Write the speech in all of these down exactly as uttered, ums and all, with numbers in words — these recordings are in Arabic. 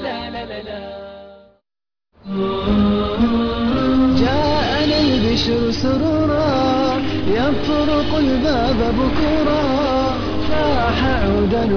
لا لا لا لا. جاءنا البشر سرورا يطرق الباب بكورا فاح عودا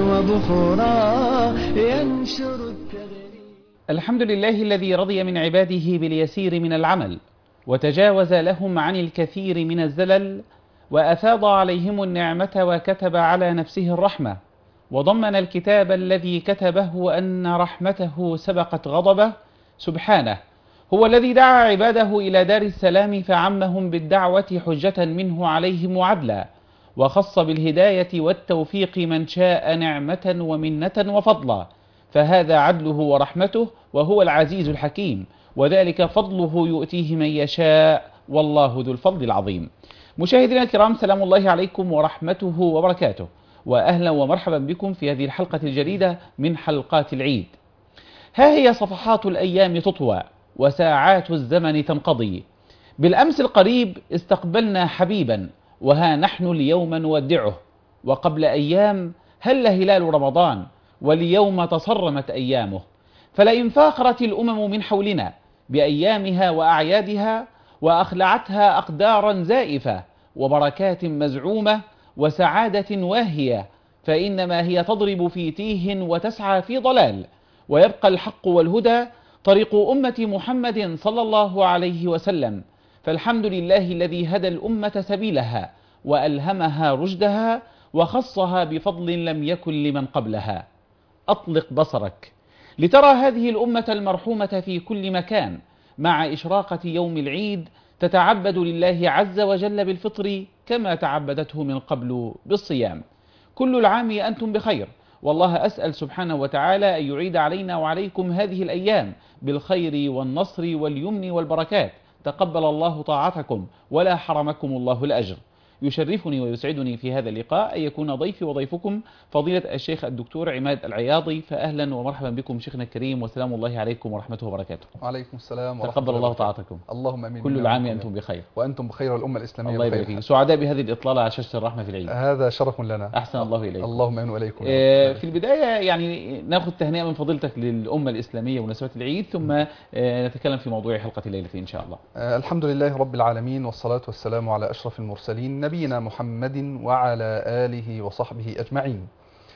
وبخورا ينشر التغيير. الحمد لله الذي رضي من عباده باليسير من العمل وتجاوز لهم عن الكثير من الزلل وأفاض عليهم النعمة وكتب على نفسه الرحمة وضمن الكتاب الذي كتبه أن رحمته سبقت غضبه. سبحانه هو الذي دعا عباده إلى دار السلام فعمهم بالدعوة حجة منه عليهم وعدلا وخص بالهداية والتوفيق من شاء نعمة ومنة وفضلا، فهذا عدله ورحمته وهو العزيز الحكيم، وذلك فضله يؤتيه من يشاء والله ذو الفضل العظيم. مشاهدينا الكرام، سلام الله عليكم ورحمته وبركاته، وأهلا ومرحبا بكم في هذه الحلقة الجديدة من حلقات العيد. ها هي صفحات الأيام تطوى وساعات الزمن تنقضي، بالأمس القريب استقبلنا حبيبا وها نحن اليوم نودعه، وقبل أيام هل هلال رمضان واليوم تصرمت أيامه، فلئن فاخرت الأمم من حولنا بأيامها وأعيادها وأخلعتها أقدارا زائفة وبركات مزعومة وسعادة واهية، فإنما هي تضرب في تيه وتسعى في ضلال، ويبقى الحق والهدى طريق أمة محمد صلى الله عليه وسلم. فالحمد لله الذي هدى الأمة سبيلها وألهمها رشدها وخصها بفضل لم يكن لمن قبلها. أطلق بصرك لترى هذه الأمة المرحومة في كل مكان مع إشراقة يوم العيد تتعبد لله عز وجل بالفطر كما تعبدته من قبل بالصيام. كل العام أنتم بخير، والله أسأل سبحانه وتعالى أن يعيد علينا وعليكم هذه الأيام بالخير والنصر واليمن والبركات. تقبل الله طاعتكم ولا حرمكم الله الأجر. يشرفني ويسعدني في هذا اللقاء أن يكون ضيفي وضيفكم فضيلة الشيخ الدكتور عماد العياضي، فأهلا ومرحبا بكم شيخنا الكريم، وسلام الله عليكم ورحمته وبركاته. وعليكم السلام ورحمة تقبل الله طاعتكم. اللهم امين. كل العام أنتم بخير وأنتم بخير والأمة الإسلامية الله يبارك فيك. سعداء بهذه الإطلالة على شاشة الرحمة في العيد. هذا شرف لنا. أحسن الله إليكم. اللهم امين وإليكم. آه في البداية يعني ناخذ تهنئة من فضيلتك للأمة الإسلامية بمناسبة العيد، ثم آه نتكلم في موضوع حلقة الليلة إن شاء الله. آه الحمد لله رب العالمين، والصلاة والسلام على أشرف المرسلين نبينا محمد وعلى آله وصحبه أجمعين،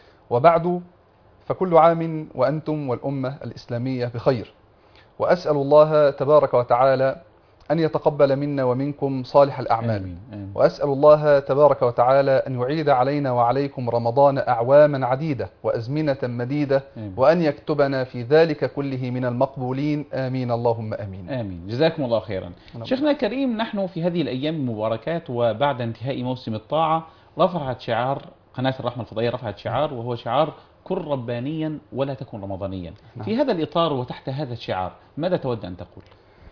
وبعد، فكل عام وأنتم والأمة الإسلامية بخير، وأسأل الله تبارك وتعالى أن يتقبل منا ومنكم صالح الأعمال. آمين. آمين. وأسأل الله تبارك وتعالى أن يعيد علينا وعليكم رمضان أعواما عديدة وأزمنة مديدة، آمين. وأن يكتبنا في ذلك كله من المقبولين. آمين اللهم آمين. آمين. جزاكم الله خيرا. نعم. شيخنا الكريم، نحن في هذه الأيام المباركات وبعد انتهاء موسم الطاعة رفعت شعار قناة الرحمة الفضائية، رفعت شعار وهو شعار كن ربانيا ولا تكن رمضانيا. نعم. في هذا الإطار وتحت هذا الشعار ماذا تود أن تقول؟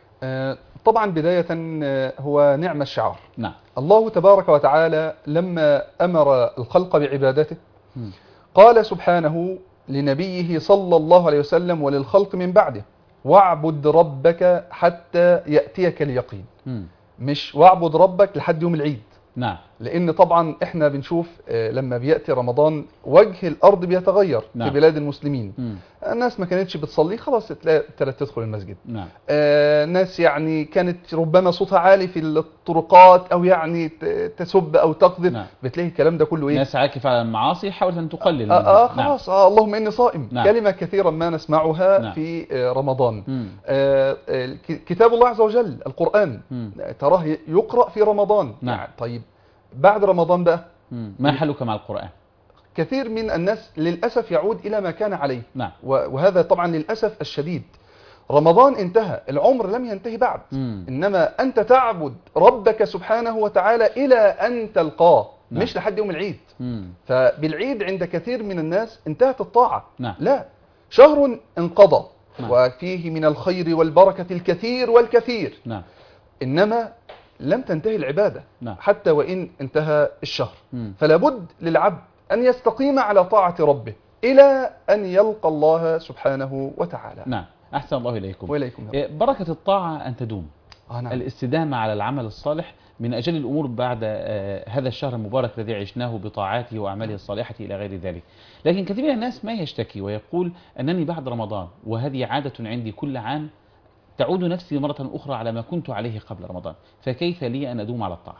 آه طبعا بداية آه، هو نعم الشعار. نعم. الله تبارك وتعالى لما أمر الخلق بعبادته م. قال سبحانه لنبيه صلى الله عليه وسلم وللخلق من بعده: واعبد ربك حتى يأتيك اليقين. م. مش واعبد ربك لحد يوم العيد، نعم. لأن طبعا احنا بنشوف آه، لما بيأتي رمضان وجه الأرض بيتغير. نعم. في بلاد المسلمين م. الناس ما كانتش بتصلي، خلاص تلاقي تدخل المسجد. نعم. آه ناس يعني كانت ربما صوتها عالي في الطرقات أو يعني ت- تسب أو تقذف. نعم. بتلاقي الكلام ده كله إيه؟ ناس عاكفة على المعاصي حاولت أن تقلل. آه, آه نعم. خلاص. آه اللهم إني صائم. نعم. كلمة كثيرا ما نسمعها. نعم. في آه رمضان. م. آه آه كتاب الله عز وجل القرآن م. تراه يقرأ في رمضان. نعم. يعني طيب بعد رمضان بقى م. ما حلك مع القرآن؟ كثير من الناس للأسف يعود إلى ما كان عليه. نعم. وهذا طبعا للأسف الشديد. رمضان انتهى، العمر لم ينتهي بعد. م. إنما أنت تعبد ربك سبحانه وتعالى إلى أن تلقاه. نعم. مش لحد يوم العيد. م. فبالعيد عند كثير من الناس انتهت الطاعة. نعم. لا، شهر انقضى. نعم. وفيه من الخير والبركة الكثير والكثير. نعم. إنما لم تنتهي العبادة. نعم. حتى وإن انتهى الشهر. م. فلا بد للعبد أن يستقيم على طاعة ربه إلى أن يلقى الله سبحانه وتعالى. نعم. أحسن الله إليكم. وإليكم. بركة الطاعة أن تدوم. آه نعم. الاستدامة على العمل الصالح من أجل الأمور بعد آه هذا الشهر المبارك الذي عشناه بطاعاته وأعماله الصالحة إلى غير ذلك. لكن كثير من الناس ما يشتكي ويقول أنني بعد رمضان، وهذه عادة عندي كل عام، تعود نفسي مرة أخرى على ما كنت عليه قبل رمضان، فكيف لي أن أدوم على الطاعة؟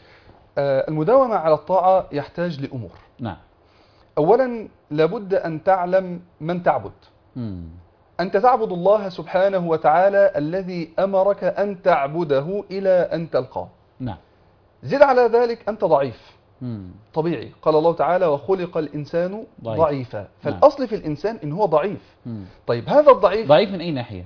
آه المداومة على الطاعة يحتاج لأمور. نعم. أولا لابد أن تعلم من تعبد. مم. أنت تعبد الله سبحانه وتعالى الذي أمرك أن تعبده إلى أن تلقاه. نعم. زد على ذلك أنت ضعيف. مم. طبيعي، قال الله تعالى وخلق الإنسان ضعيف. ضعيفا، فالأصل في الإنسان إن هو ضعيف. مم. طيب هذا الضعيف ضعيف من أي ناحية؟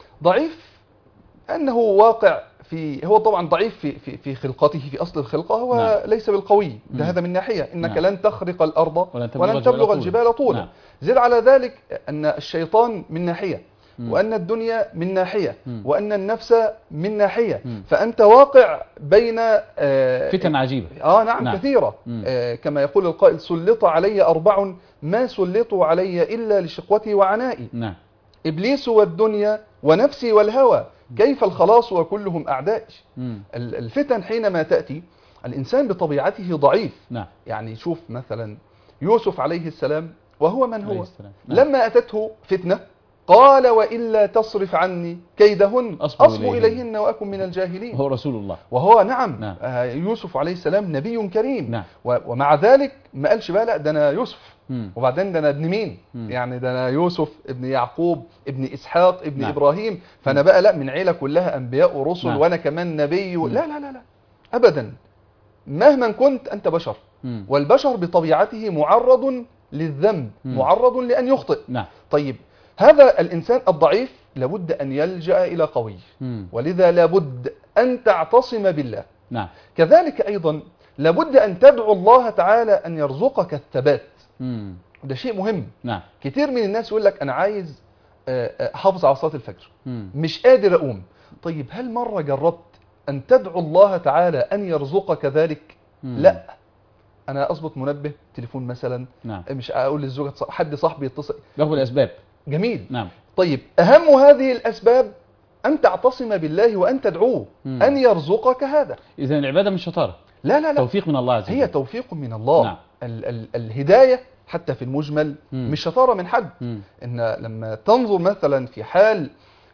ضعيف أنه واقع في، هو طبعا ضعيف في في في خلقته، في أصل الخلقة هو نعم. ليس بالقوي مم. ده، هذا من ناحية إنك نعم. لن تخرق الأرض ولن تبلغ ولن الجبال تبلغ طولا. الجبال طولا. نعم. زد على ذلك أن الشيطان من ناحية، مم. وأن الدنيا من ناحية، مم. وأن النفس من ناحية، مم. فأنت واقع بين آه فتن عجيبة. آه نعم, نعم. كثيرة. مم. آه كما يقول القائل سلط علي أربع ما سلطوا علي إلا لشقوتي وعنائي. نعم. إبليس والدنيا ونفسي والهوى، كيف الخلاص وكلهم أعدائي. مم. ال- الفتن حينما تأتي الإنسان بطبيعته ضعيف. نعم. يعني شوف مثلا يوسف عليه السلام وهو من عليه هو؟ السلام. نعم. لما أتته فتنة قال وإلا تصرف عني كيدهن أصب أصب إليهن. إليهن وأكن من الجاهلين. هو رسول الله. وهو نعم, نعم. آه، يوسف عليه السلام نبي كريم. نعم. و- ومع ذلك ما قالش بقى لا ده أنا يوسف، مم. وبعدين ده أنا ابن مين؟ مم. يعني ده أنا يوسف ابن يعقوب ابن إسحاق ابن نعم. إبراهيم، فأنا بقى لا من عيلة كلها أنبياء ورسل نعم. وأنا كمان نبي و... مم. لا لا لا لا أبدا، مهما كنت أنت بشر، مم. والبشر بطبيعته معرض للذنب، مم. معرض لأن يخطئ. نعم. طيب هذا الإنسان الضعيف لابد أن يلجأ إلى قوي، مم. ولذا لابد أن تعتصم بالله. نعم. كذلك أيضا لابد أن تدعو الله تعالى أن يرزقك الثبات، مم. وده شيء مهم. نعم. كتير من الناس يقول لك أنا عايز آه، آه، أحافظ على صلاة الفجر، مم. مش قادر أقوم. طيب هل مرة جربت أن تدعو الله تعالى أن يرزقك ذلك؟ مم. لا، أنا أظبط منبه تليفون مثلا، نعم. مش أقول للزوجة حد صاحبي يتصل، له الأسباب. جميل. نعم. طيب أهم هذه الأسباب أن تعتصم بالله وأن تدعوه مم. أن يرزقك هذا. إذن العبادة مش شطارة، لا لا لا، توفيق من الله عز وجل. هي توفيق من الله. نعم. ال ال الهداية حتى في المجمل مم. مش شطارة من حد. مم. إن لما تنظر مثلا في حال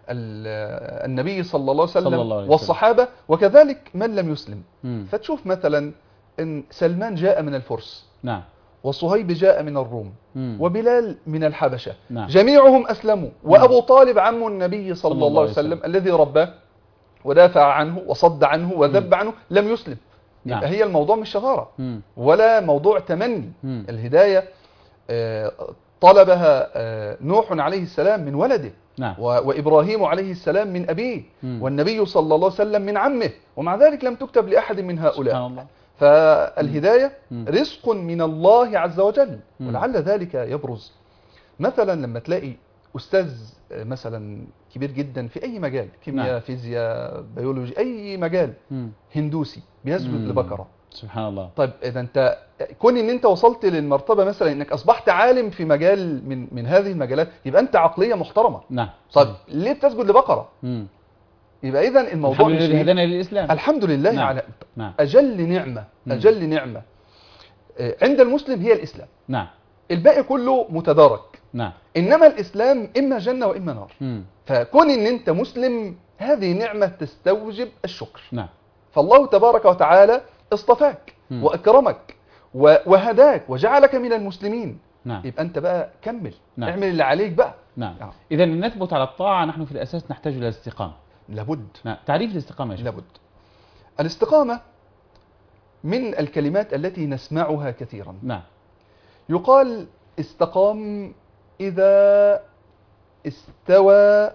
ال- النبي صلى الله عليه وسلم صلى الله عليه وسلم. والصحابة وكذلك من لم يسلم، مم. فتشوف مثلا إن سلمان جاء من الفرس، نعم. وصهيب جاء من الروم، مم. وبلال من الحبشة، نعم. جميعهم أسلموا، وأبو طالب عم النبي صلى صلى الله عليه وسلم الذي رباه ودافع عنه وصد عنه وذب عنه لم يسلم. نعم. يبقى هي الموضوع مش شطارة مم. ولا موضوع تمني. مم. الهداية آه، طلبها آه، نوح عليه السلام من ولده، نعم. و- وإبراهيم عليه السلام من أبيه، مم. والنبي صلى الله عليه وسلم من عمه، ومع ذلك لم تكتب لأحد من هؤلاء. سبحان الله. فالهداية مم. رزق من الله عز وجل، مم. ولعل ذلك يبرز مثلا لما تلاقي أستاذ آه، مثلا كبير جدا في أي مجال، كيمياء، نعم. فيزياء، بيولوجي، أي مجال، مم. هندوسي بيسجد مم. لبقرة. سبحان الله. طيب إذا أنت كون إن أنت وصلت للمرتبة مثلا إنك أصبحت عالم في مجال من من هذه المجالات، يبقى أنت عقلية محترمة. نعم. طيب صحيح. ليه بتسجد لبقرة؟ مم. يبقى إذا الموضوع الحمد مش لله إيه؟ هدانا للإسلام. الحمد لله نعم. على نعم. أجل نعمة، مم. أجل نعمة آه، عند المسلم هي الإسلام. نعم. الباقي كله متدارك، نعم. إنما الإسلام إما جنة وإما نار. مم. فكون إن أنت مسلم هذه نعمة تستوجب الشكر. نعم. فالله تبارك وتعالى اصطفاك مم. وأكرمك و- وهداك وجعلك من المسلمين. نعم. يبقى أنت بقى كمل، نعم. اعمل اللي عليك بقى. نعم. نعم. إذا نثبت على الطاعة نحن في الأساس نحتاج إلى الاستقامة. لابد نعم. تعريف الاستقامة يا شيخ. لابد. الاستقامة من الكلمات التي نسمعها كثيرا. نعم. يقال استقام إذا استوى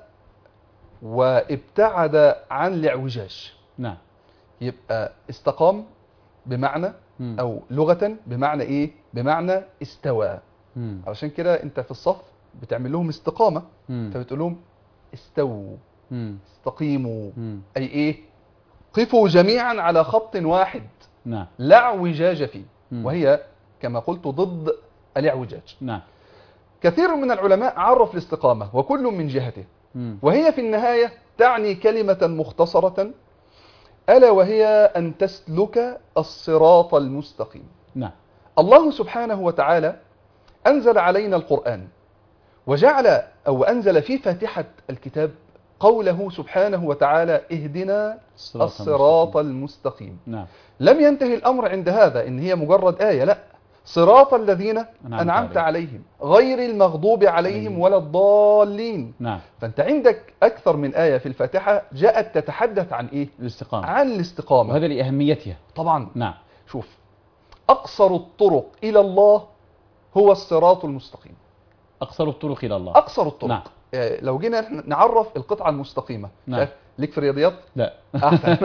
وابتعد عن الاعوجاج. نعم. يبقى استقام بمعنى مم. أو لغة بمعنى إيه؟ بمعنى استوى. مم. علشان كده أنت في الصف بتعمل لهم استقامة، مم. فبتقول لهم استووا، مم. استقيموا، مم. أي إيه؟ قفوا جميعا على خط واحد نعم. لا اعوجاج فيه، مم. وهي كما قلت ضد الاعوجاج. نعم. كثير من العلماء عرف الاستقامة وكل من جهته، مم. وهي في النهاية تعني كلمة مختصرة، ألا وهي أن تسلك الصراط المستقيم. نعم. الله سبحانه وتعالى أنزل علينا القرآن، وجعل أو أنزل في فاتحة الكتاب قوله سبحانه وتعالى اهدنا الصراط الصراط المستقيم. نعم. لم ينتهي الأمر عند هذا إن هي مجرد آية، لا، صراط الذين أنعمت أنعمت عليهم. عليهم غير المغضوب عليهم ولا الضالين. نعم. فأنت عندك أكثر من آية في الفاتحة جاءت تتحدث عن إيه؟ الاستقامة. عن الاستقامة. وهذا لأهميتها. طبعا. نعم. شوف، أقصر الطرق إلى الله هو الصراط المستقيم. أقصر الطرق إلى الله. أقصر الطرق. نعم. آه، لو جينا إحنا نعرف القطعة المستقيمة. نعم. ليك في الرياضيات؟ لا. أحسن.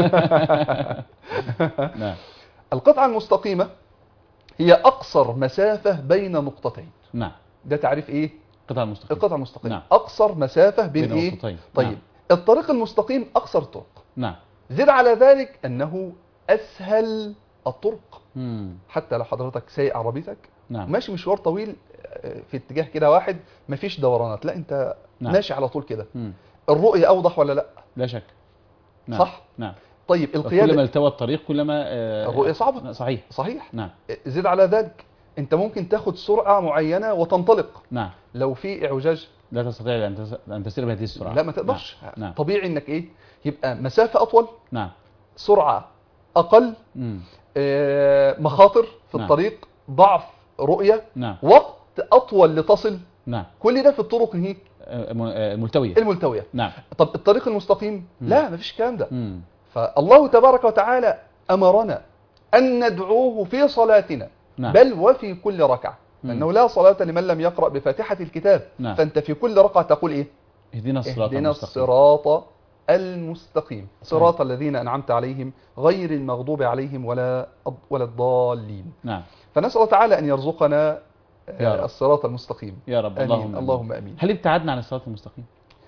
نعم. القطعة المستقيمة هي أقصر مسافة بين نقطتين. نعم. ده تعريف إيه؟ قطع المستقيم. القطعة المستقيمة. نعم. أقصر مسافة بين, بين إيه؟ نقطتين. طيب. نعم. الطريق المستقيم أقصر الطرق. نعم. زد على ذلك أنه أسهل الطرق. مم. حتى لو حضرتك سايق عربيتك نعم. ماشي مشوار طويل في اتجاه كده واحد، مفيش دورانات، لا أنت نعم. ماشي على طول كده. مم. الرؤية أوضح ولا لا؟ لا شك. نعم. صح؟ نعم. طيب كلما القيادة التوى الطريق كلما آه، الرؤية صعبة. صحيح. صحيح. نعم. زد على ذلك أنت ممكن تاخد سرعة معينة وتنطلق. نعم. لو في اعوجاج لا تستطيع أن تس- أن تسير بهذه السرعة. لا ما تقدرش. نعم. نعم. طبيعي انك ايه، يبقى مسافة اطول، نعم. سرعة اقل، مم. آه، مخاطر في نعم. الطريق، ضعف رؤية، نعم. وقت اطول لتصل. نعم. كل ده في الطرق هي آه، م- آه، الملتوية. الملتوية. نعم. طب الطريق المستقيم مم. لا، مفيش الكلام ده. مم. فالله تبارك وتعالى امرنا ان ندعوه في صلاتنا، نعم. بل وفي كل ركعة، مم. لانه لا صلاة لمن لم يقرأ بفاتحة الكتاب. نعم. فانت في كل ركعة تقول ايه؟ اهدنا الصراط اهدنا المستقيم. الصراط المستقيم، صحيح. صراط الذين أنعمت عليهم غير المغضوب عليهم ولا ولا الضالين. نعم. فنسأل الله تعالى أن يرزقنا يا رب. الصراط المستقيم. يا رب. آمين. اللهم اللهم آمين. هل ابتعدنا عن الصراط المستقيم؟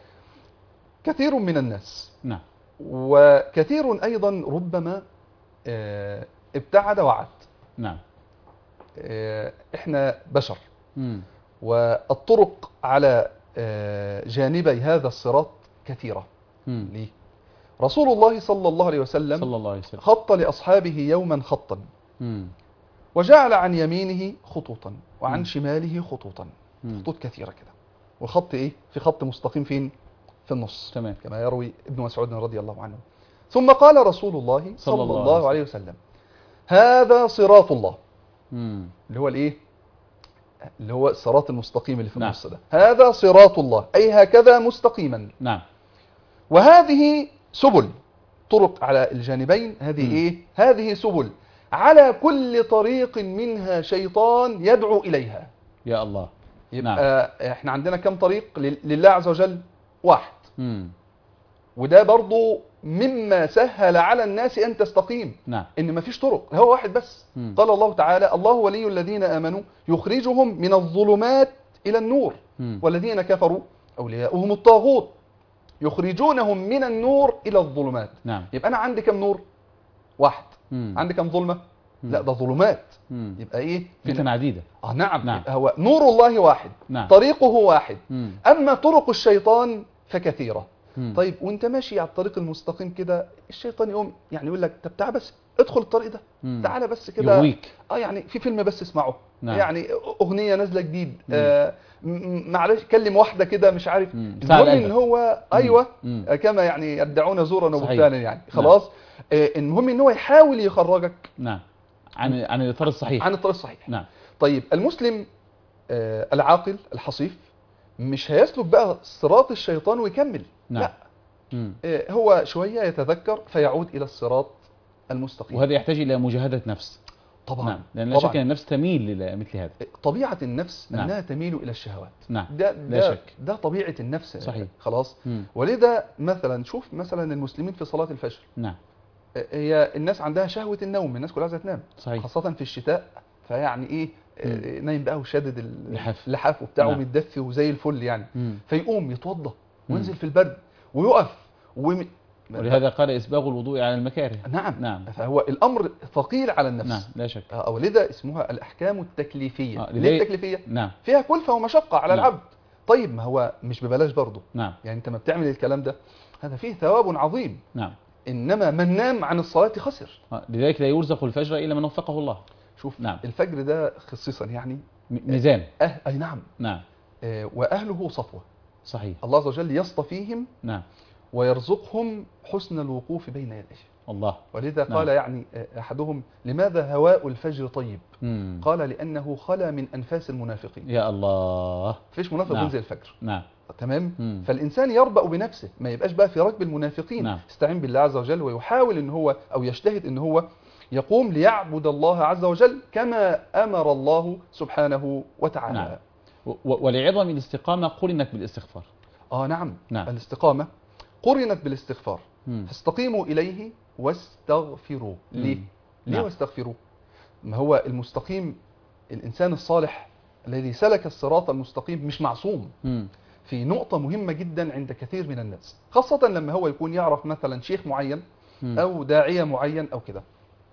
كثير من الناس، نعم. وكثير أيضا ربما آه، ابتعد وعد. نعم. آه، إحنا بشر، مم. والطرق على آه، جانبي هذا الصراط كثيرة. مم. ليه؟ رسول الله صلى الله عليه وسلم صلى الله عليه وسلم. خط لأصحابه يوما خطا، مم. وجعل عن يمينه خطوطا وعن مم. شماله خطوطا، مم. خطوط كثيرة كده، وخط إيه؟ في خط مستقيم فين؟ في النص، تمام. كما يروي ابن مسعود رضي الله عنه. ثم قال رسول الله صلى, صلى الله, الله الله عليه وسلم هذا صراط الله، مم. اللي هو الإيه؟ اللي هو الصراط المستقيم اللي في نعم. النص ده. هذا صراط الله، أي هكذا مستقيما. نعم. وهذه سبل، طرق على الجانبين، هذه م. ايه؟ هذه سبل، على كل طريق منها شيطان يدعو إليها. يا الله. يبقى نعم. احنا عندنا كم طريق لل- لله عز وجل؟ واحد. مم. وده برضو مما سهل على الناس أن تستقيم، نعم. إن مفيش طرق، هو واحد بس. مم. قال الله تعالى الله ولي الذين آمنوا يخرجهم من الظلمات إلى النور، مم. والذين كفروا أولياؤهم الطاغوت يخرجونهم من النور إلى الظلمات. نعم. يبقى أنا عندي كم نور؟ واحد. مم. عندي كم ظلمة؟ مم. لا، ده ظلمات. مم. يبقى إيه؟ فتن عديدة. آه نعم. نعم. يبقى هو نور الله واحد، نعم. طريقه واحد. مم. أما طرق الشيطان فكثيرة. مم. طيب وانت ماشي على الطريق المستقيم كده، الشيطان يقوم يعني يقول لك طب تعال بس ادخل الطريق ده، مم. تعالى بس كده، يغويك. اه يعني في فيلم بس اسمعه، نعم. يعني اغنيه نازله جديد، مم. آه م- م- معلش كلم واحده كده مش عارف. مم. ساعة المهم قلبك. ان هو ايوه مم. آه كما يعني يدعون زورا صحيح. وبهتانا، يعني خلاص. آه المهم ان هو يحاول يخرجك نعم. عن عن الإطار الصحيح. عن الطريق الصحيح. نعم. طيب المسلم آه العاقل الحصيف مش هيسلك بقى صراط الشيطان ويكمل. نعم. لا، مم. آه، هو شوية يتذكر فيعود إلى الصراط المستقيم. وهذا يحتاج إلى مجاهدة نفس. طبعا. نعم. لأن لا طبعا. شك أن النفس تميل إلى مثل هذا. طبيعة النفس نعم. أنها تميل إلى الشهوات. نعم. ده لا ده, شك. ده طبيعة النفس. صحيح. خلاص. مم. ولذا مثلا شوف مثلا المسلمين في صلاة الفجر، نعم. آه، هي الناس عندها شهوة النوم، الناس كلها عايزة تنام، صحيح. خاصة في الشتاء. فيعني إيه آه، نايم بقى وشادد ال- لحاف. اللحاف وبتاعه نعم. متدفي وزي الفل يعني. مم. فيقوم يتوضى وينزل مم. في البرد ويقف وم... ولهذا قال إسباغ الوضوء على المكاره. نعم. نعم. فهو الأمر ثقيل على النفس. نعم. لا شك. أو لذا اسمها الأحكام التكليفية. آه، ليه لذلك- التكليفية؟ نعم. فيها كلفة ومشقة على نعم. العبد. طيب ما هو مش ببلاش برضه. نعم. يعني انت ما بتعمل الكلام ده هذا فيه ثواب عظيم. نعم. انما من نام عن الصلاه خسر. آه، لذلك لا يرزق الفجر الا من وفقه الله. شوف نعم. الفجر ده خصيصا يعني م- ميزان. أه... اي نعم. نعم. آه واهله صفوه. صحيح. الله عز وجل يصطفيهم نعم. ويرزقهم حسن الوقوف بين يديه. الله. ولذا نعم. قال يعني احدهم لماذا هواء الفجر طيب؟ مم. قال لانه خلا من انفاس المنافقين. يا الله. فيش منافق نعم. بينزل الفجر. نعم. تمام. مم. فالانسان يربأ بنفسه، ما يبقاش بقى في ركب المنافقين. نعم. استعين بالله عز وجل ويحاول ان هو او يجتهد ان هو يقوم ليعبد الله عز وجل كما امر الله سبحانه وتعالى. نعم. و- و- ولعظم الاستقامة قرنت بالاستغفار. اه نعم. نعم. الاستقامة قرنت بالاستغفار. مم. فاستقيموا اليه واستغفروه. ليه؟ مم. ليه نعم. واستغفروه؟ ما هو المستقيم الانسان الصالح الذي سلك الصراط المستقيم مش معصوم. مم. في نقطة مهمة جدا عند كثير من الناس، خاصة لما هو يكون يعرف مثلا شيخ معين مم. أو داعية معين أو كده،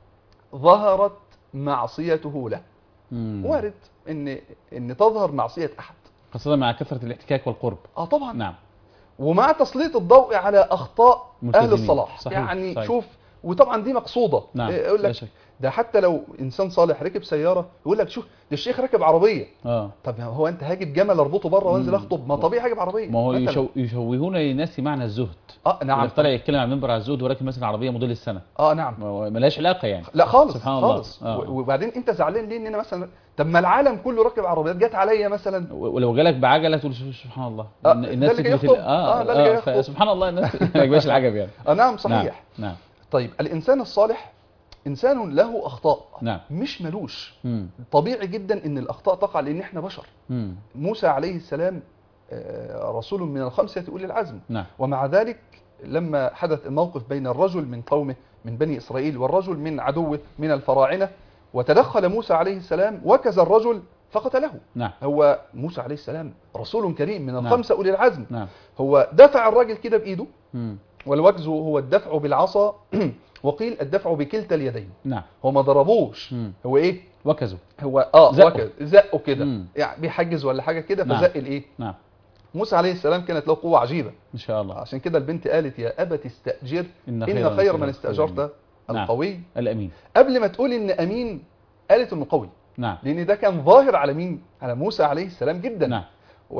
ظهرت معصيته له. مم. وارد إن إن تظهر معصية أحد، خاصة مع كثرة الاحتكاك والقرب. آه طبعا. نعم. ومع تسليط الضوء على أخطاء أهل ملتزمين. الصلاح. صحيح. يعني صحيح. شوف، وطبعا دي مقصودة. نعم. إيه، يقول لا لك شك. ده حتى لو إنسان صالح ركب سيارة يقول لك شوف ده الشيخ ركب عربية. اه. طب هو أنت هاجب جمل أربطه بره وأنزل مم. أخطب؟ ما طبيعي هاجب عربية. ما هو مثلاً. يشو يشوهون للناس معنى الزهد. اه نعم. اللي طالع يتكلم عن المنبر على الزهد وراكب مثلا عربية موديل السنة. اه نعم. ما هو ملهاش علاقة يعني. لا خالص. سبحان الله. خالص. آه. و- وبعدين انت زعلان ليه ان انا مثلا، طب ما العالم كله راكب عربيات، جت عليا مثلا. ولو جالك بعجلة تقول سبحان الله. آه، الناس ده اللي جاي تثبت يخطب. ال- اه, آه، ده اللي جاي آه يخطب. سبحان الله الناس ما يجباش العجب يعني. اه نعم صحيح. نعم. نعم. طيب الانسان الصالح انسان له اخطاء. نعم. مش ملوش. مم. طبيعي جدا ان الاخطاء تقع لان احنا بشر. مم. موسى عليه السلام آه، رسول من الخمسة أولي العزم. نعم. ومع ذلك لما حدث الموقف بين الرجل من قومه من بني إسرائيل والرجل من عدوه من الفراعنة، وتدخل موسى عليه السلام وكز الرجل فقتله. نعم. هو موسى عليه السلام رسول كريم من نعم. الخمسة أولي العزم. نعم. هو دفع الراجل كده بإيده، مم. والوكز هو الدفع بالعصا وقيل الدفع بكلتا اليدين. نعم. هو ما ضربوش. مم. هو ايه؟ وكزوا. هو اه زقه. وكز زقه كده. مم. يعني بيحجز ولا حاجة كده نعم. فزق الايه؟ نعم. موسى عليه السلام كانت له قوة عجيبة. ان شاء الله. عشان كده البنت قالت يا أبت استأجر إن إن خير خير من من استأجرت استأجرت نعم. القوي. الأمين. قبل ما تقول إن أمين قالت إنه قوي، نعم. لأن ده كان ظاهر على مين؟ على موسى عليه السلام جدا. نعم.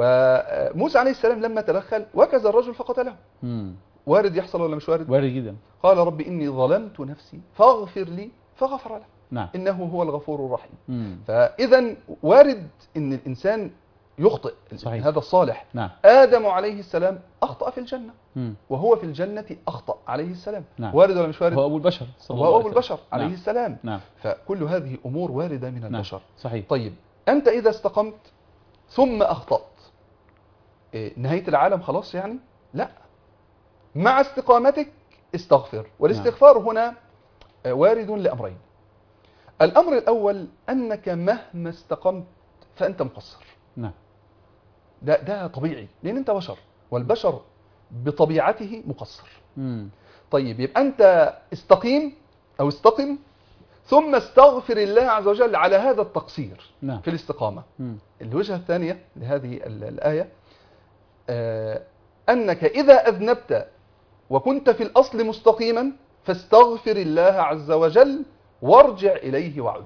وموسى عليه السلام لما تدخل وكز الرجل فقتله. مم. وارد يحصل ولا مش وارد؟ وارد جدا. قال رب إني ظلمت نفسي فاغفر لي فغفر له نعم. إنه هو الغفور الرحيم. مم. فإذا وارد إن الإنسان يخطئ. صحيح. هذا الصالح نعم. آدم عليه السلام أخطأ في الجنة، مم. وهو في الجنة أخطأ عليه السلام. نعم. وارد ولا مش وارد؟ هو أبو البشر صلى الله وهو عليه أبو وسلم. البشر عليه نعم. السلام. نعم. فكل هذه أمور واردة من نعم. البشر. صحيح. طيب أنت إذا استقمت ثم أخطأت، إيه نهاية العالم خلاص يعني؟ لا، مع استقامتك استغفر. والاستغفار هنا آه، وارد لأمرين. الأمر الأول أنك مهما استقمت فأنت مقصر. نعم. ده ده طبيعي لأن أنت بشر، والبشر بطبيعته مقصر. مم. طيب يبقى أنت استقيم أو استقم ثم استغفر الله عز وجل على هذا التقصير نعم. في الاستقامة. مم. الوجهة الثانية لهذه ال- الآية آه، أنك إذا أذنبت وكنت في الأصل مستقيما فاستغفر الله عز وجل وارجع إليه وعد.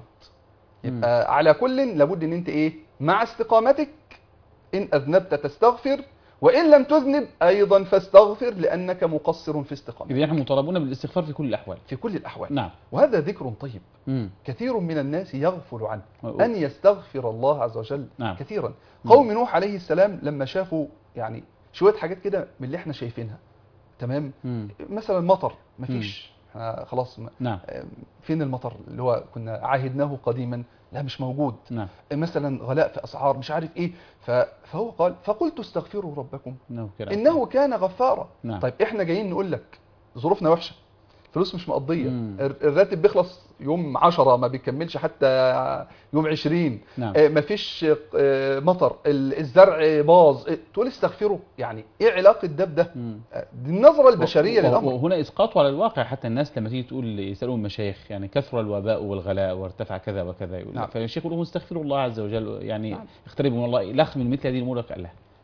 يبقى على كل لابد أن أنت إيه؟ مع استقامتك إن أذنبت تستغفر، وإن لم تذنب أيضا فاستغفر لأنك مقصر في استقامتك. إذا نحن مطالبون بالاستغفار في كل الأحوال. في كل الأحوال. نعم. وهذا ذكر طيب مم. كثير من الناس يغفل عنه، أو- أن يستغفر الله عز وجل نعم. كثيرا. مم. قوم نوح عليه السلام لما شافوا يعني شوية حاجات كده من اللي احنا شايفينها، تمام؟ مم. مثلا مطر مفيش، احنا خلاص م- نعم. فين المطر اللي هو كنا عاهدناه قديما؟ لا مش موجود. نعم. مثلا غلاء في أسعار مش عارف ايه. ف- فهو قال فقلت استغفروا ربكم إنه كان إنه كان غفارا. نعم. طيب احنا جايين نقول لك ظروفنا وحشة، فلوس مش مقضية، مم. الر- الراتب بيخلص يوم عشرة ما بيكملش حتى يوم عشرين، نعم. آه، مفيش آه، مطر، ال- الزرع باظ، آه، تقول استغفروا. يعني ايه علاقة ده بده؟ مم. آه، دي النظرة البشرية و- و- للأمر. وهنا اسقاطه على الواقع. حتى الناس لما تيجي تقول يسالون المشايخ يعني كثر الوباء والغلاء وارتفع كذا وكذا، يقول نعم. فالشيخ يقول لهم استغفروا الله عز وجل، يعني نعم. اقتربوا من الله. لخ من مثل هذه الامور قال له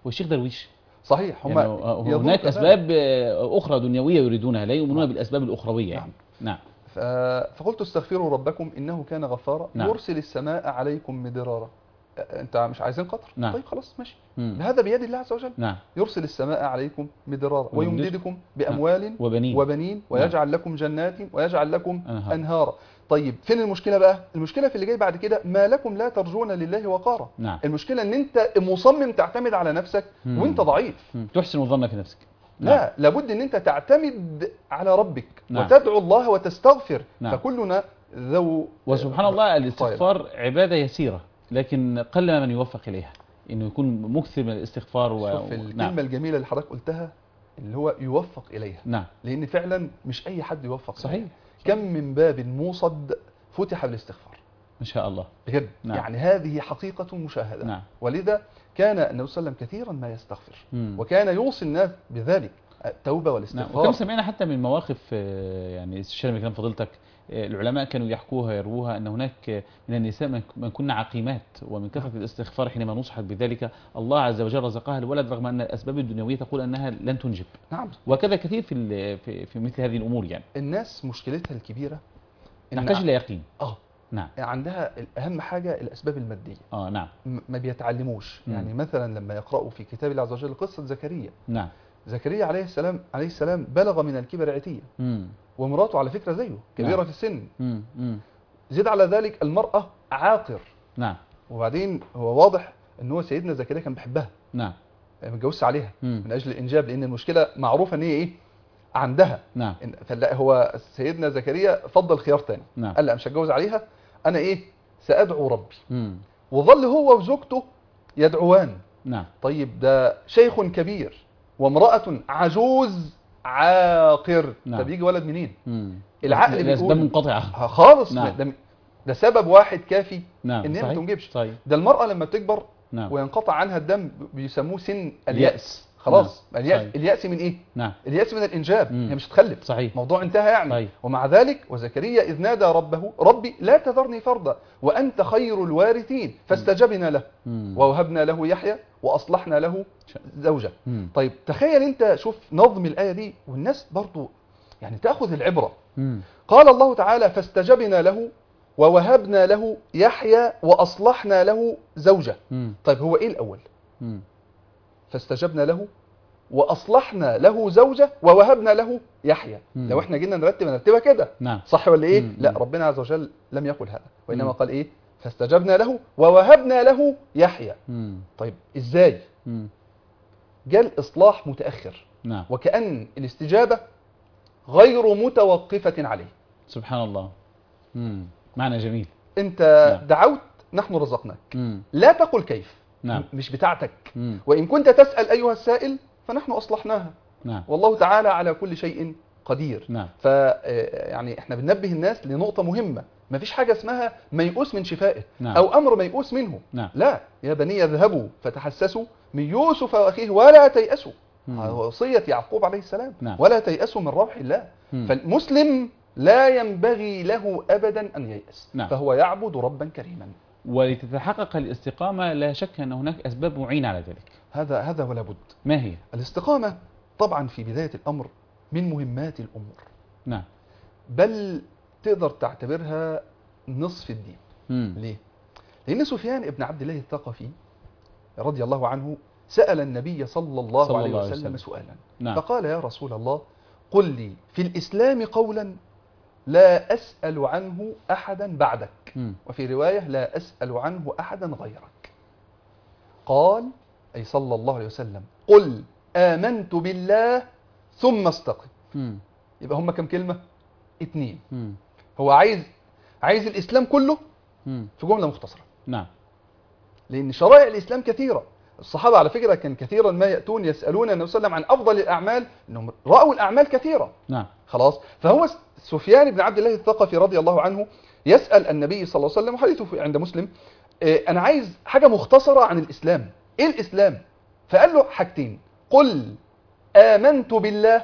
هو الشيخ درويش صحيح. هم يعني هناك أسباب أخرى دنيوية يريدونها، لا يؤمنون نعم. بالأسباب الأخروية يعني. نعم. نعم. فقلت استغفروا ربكم إنه كان غفارا نعم. يرسل السماء عليكم مدرارا. أنت مش عايزين قطر؟ نعم. طيب خلاص ماشي، مم. هذا بيد الله عز وجل. نعم. يرسل السماء عليكم مدرارا ويمددكم ويمددكم بأموال وبنين, وبنين ويجعل لكم جنات ويجعل لكم أنهار. أنهارا. طيب فين المشكلة بقى؟ المشكلة في اللي جاي بعد كده، ما لكم لا ترجون لله وقارا. نعم. المشكلة ان انت مصمم تعتمد على نفسك مم. وانت ضعيف. مم. تحسن الظن في نفسك. لا نعم. لابد ان انت تعتمد على ربك. نعم. وتدعو الله وتستغفر. نعم. فكلنا ذو وسبحان الله الاستغفار عبادة يسيرة لكن قل من يوفق إليها، إنه يكون مكثر من الاستغفار و... شوف الكلمة نعم. الجميلة اللي حضرتك قلتها اللي هو يوفق إليها. نعم. لأن فعلا مش أي حد يوفق صحيح. إليها. كم من باب موصد فتح بالاستغفار إن شاء الله بجد. نعم. يعني هذه حقيقة مشاهدة. نعم. ولذا كان النبي صلى الله عليه وسلم كثيرا ما يستغفر. مم. وكان يوصي الناس بذلك التوبة نعم. والاستغفار. وكم سمعنا حتى من مواقف آه، يعني استشهاد من كلام فضيلتك، آه، العلماء كانوا يحكوها يروها أن هناك من النساء من- من كن عقيمات ومن كثرة الاستغفار حينما نصحت بذلك الله عز وجل رزقها الولد رغم أن الأسباب الدنيوية تقول أنها لن تنجب. نعم. وكذا كثير في ال- في, في مثل هذه الأمور يعني. الناس مشكلتها الكبيرة إن نحتاج إلى يقين. اه نعم. عندها أهم حاجة الأسباب المادية. آه نعم. م- ما بيتعلموش. مم. يعني مثلا لما يقرأوا في كتاب الله عز وجل قصة زكريا. نعم. زكريا عليه السلام عليه السلام بلغ من الكبر عتية، مم. ومراته على فكرة زيه كبيرة نعم. في السن. مم. مم. زيد على ذلك المرأة عاقر. نعم. وبعدين هو واضح ان هو سيدنا زكريا كان بيحبها، نعم. ما اتجوزش عليها مم. من اجل الانجاب، لان المشكله معروفه ان هي ايه عندها. نعم. إن- فلا هو سيدنا زكريا فضل خيار تاني. نعم. قال لا مش هتجوز عليها، انا ايه سادعو ربي. مم. وظل هو وزوجته يدعوان. نعم. طيب ده شيخ كبير وامراه عجوز عاقر. نعم. طب يجي ولد منين؟ مم. العقل الأسباب بيقول منقطعة. خالص. نعم. ده, ده سبب واحد كافي نعم. ان هي ما صحيح. تنجبش. صحيح. ده المراه لما بتكبر نعم. وينقطع عنها الدم بيسموه سن اليأس. اليأس. خلاص. نعم. اليأس. صحيح. اليأس من ايه؟ نعم. اليأس من الانجاب. مم. هي مش تخلف. صحيح. موضوع انتهى يعني. صحيح. ومع ذلك وزكريا اذ نادى ربه ربي لا تذرني فردا وانت خير الوارثين فاستجبنا له مم. ووهبنا له يحيى واصلحنا له زوجه. مم. طيب تخيل انت، شوف نظم الايه دي والناس برضو يعني تاخذ العبره. مم. قال الله تعالى فاستجبنا له ووهبنا له يحيى واصلحنا له زوجه. مم. طيب هو ايه الاول؟ مم. فاستجبنا له واصلحنا له زوجه ووهبنا له يحيى. مم. لو احنا جينا نرتب نرتبها كده نعم. صح ولا ايه؟ مم. لا، مم. ربنا عز وجل لم يقل هذا، وانما مم. قال ايه؟ فاستجبنا له ووهبنا له يحيى. مم. طيب ازاي؟ مم. جاء الاصلاح متاخر، نعم. وكأن الاستجابه غير متوقفه عليه. سبحان الله. مم. معنى جميل. انت نعم. دعوت نحن رزقناك، مم. لا تقل كيف. نعم. مش بتاعتك. مم. وان كنت تسأل ايها السائل فنحن اصلحناها. نعم. والله تعالى على كل شيء قدير. نعم. ف يعني احنا بننبه الناس لنقطة مهمة، ما فيش حاجة اسمها ميؤوس من شفائه. نعم. او امر ميؤوس منه. نعم. لا، يا بني اذهبوا فتحسسوا من يوسف واخيه ولا تيأسوا. مم. هذه وصية يعقوب عليه السلام. نعم. ولا تيأسوا من روح الله. مم. فالمسلم لا ينبغي له ابدا ان ييأس. نعم. فهو يعبد ربا كريما. ولتتحقق الاستقامة لا شك أن هناك أسباب معينة على ذلك. هذا هذا ولا بد. ما هي؟ الاستقامة طبعا في بداية الامر من مهمات الامور، نعم. بل تقدر تعتبرها نصف الدين. مم. ليه؟ لأن سفيان ابن عبد الله الثقفي رضي الله عنه سأل النبي صلى الله, صلى عليه, الله عليه وسلم وسلم. سؤالا. نعم. فقال يا رسول الله قل لي في الإسلام قولا لا أسأل عنه أحدا بعدك، مم. وفي رواية لا أسأل عنه أحدا غيرك. قال أي صلى الله عليه وسلم قل آمنت بالله ثم استقم. مم. يبقى هم كم كلمة؟ اتنين. مم. هو عايز عايز الإسلام كله مم. في جملة مختصرة، نعم. لأن شرائع الإسلام كثيرة. الصحابة على فكرة كان كثيرا ما يأتون يسألون النبي صلى الله عليه وسلم عن أفضل الأعمال، أنهم رأوا الأعمال كثيرة. نعم. خلاص. فهو سفيان بن عبد الله الثقفي رضي الله عنه يسأل النبي صلى الله عليه وسلم، وحديثه عند مسلم، أنا عايز حاجة مختصرة عن الإسلام. إيه الإسلام؟ فقال له حاجتين، قل آمنت بالله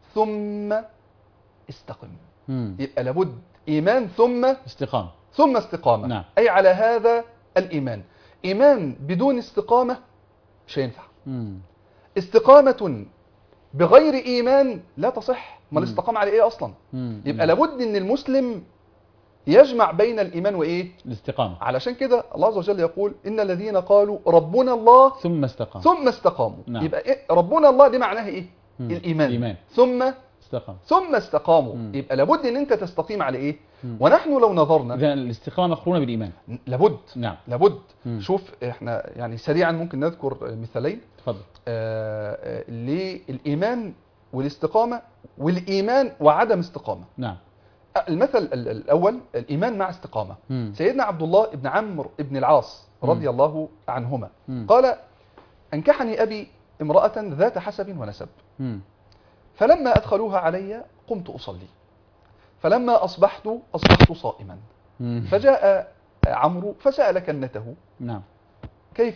ثم استقم. مم. يبقى لابد إيمان ثم استقامة. ثم استقامة. نعم. أي على هذا الإيمان. إيمان بدون استقامة مش هينفع. مم. استقامة بغير إيمان لا تصح. ما مم. الاستقامة على إيه أصلا؟ مم. يبقى مم. لابد أن المسلم يجمع بين الإيمان وإيه؟ الاستقامة. علشان كده الله عز وجل يقول إن الذين قالوا ربنا الله ثم استقام. ثم استقاموا. نعم. يبقى إيه؟ ربنا الله دي معناها إيه؟ مم. الإيمان. الإيمان. ثم استقام. ثم استقاموا. مم. يبقى لابد أن أنت تستقيم على إيه؟ مم. ونحن لو نظرنا إذا الاستقامة مقرونة بالإيمان. لابد نعم. لابد مم. شوف احنا يعني سريعا ممكن نذكر مثالين تفضل. آه، آه، للإيمان والاستقامة، والإيمان وعدم استقامة. نعم. المثل ال- الأول الإيمان مع استقامة. مم. سيدنا عبد الله بن عمرو بن العاص رضي مم. الله عنهما مم. قال أنكحني أبي امرأة ذات حسب ونسب، مم. فلما أدخلوها علي قمت أصلي، فلما أصبحت أصبحت صائما. مم. فجاء عمرو فسأل كنته نعم. كيف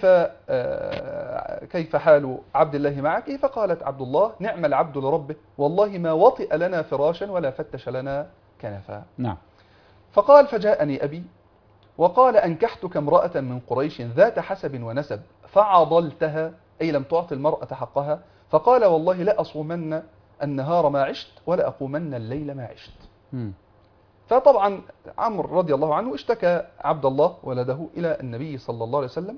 آه، كيف حال عبد الله معك؟ فقالت عبد الله نعم العبد لربه، والله ما وطئ لنا فراشا ولا فتش لنا كنفا. نعم. فقال فجاءني أبي وقال أنكحتك امرأة من قريش ذات حسب ونسب فعضلتها، أي لم تعطي المرأة حقها، فقال والله لا أصومن النهار ما عشت ولا أقومن الليل ما عشت. مم. فطبعا عمرو رضي الله عنه اشتكى عبد الله ولده إلى النبي صلى الله عليه وسلم،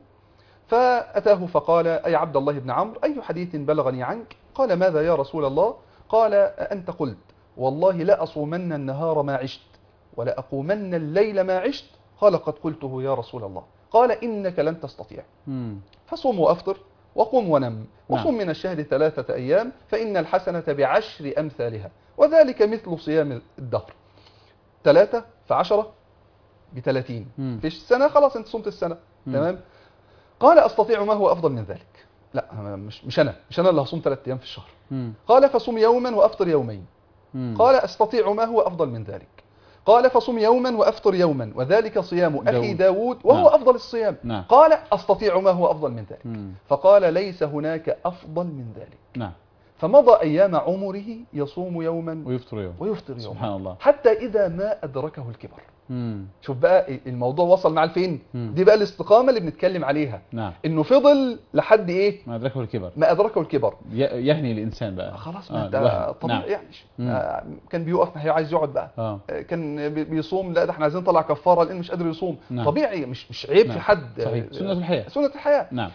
فأتاه فقال أي عبد الله بن عمرو أي حديث بلغني عنك؟ قال ماذا يا رسول الله؟ قال أنت قلت والله لا أصومن النهار ما عشت ولا أقومن الليل ما عشت. قال قد قلته يا رسول الله. قال إنك لن تستطيع، مم. فصوم وأفطر وقم ونم وصم نعم. من الشهر ثلاثة أيام فإن الحسنة بعشر أمثالها وذلك مثل صيام الدهر، ثلاثة في عشرة بثلاثين مم. في السنة، خلاص أنت صمت السنة. مم. تمام. قال أستطيع ما هو أفضل من ذلك؟ لا مش مش أنا مش أنا اللي هصوم ثلاثة أيام في الشهر. مم. قال فصم يوما وأفطر يومين. مم. قال أستطيع ما هو أفضل من ذلك؟ قال فصم يوما وأفطر يوما وذلك صيام أخي داود. داود وهو نعم. أفضل الصيام. نعم. قال أستطيع ما هو أفضل من ذلك. مم. فقال ليس هناك أفضل من ذلك. نعم. فمضى أيام عمره يصوم يوما ويفطر يوم. ويفطر يوما سبحان الله. حتى إذا ما أدركه الكبر. مم. شوف بقى الموضوع وصل مع الفين. مم. دي بقى الاستقامة اللي بنتكلم عليها، نعم. إنه فضل لحد إيه ما أدركه الكبر. ما أدركه الكبر. ي- يهني الإنسان بقى. خلاص آه، ما انت الوهم. طبيعي نعم. يعني. مم. آه، كان بيقف ما هي عايز يقعد بقى. آه. آه، كان بي- بيصوم لا ده احنا عايزين نطلع كفاره لان مش قادر يصوم. نعم. طبيعي مش مش عيب نعم. في حد. صحيح. سنة الحياة. سنة الحياة. نعم.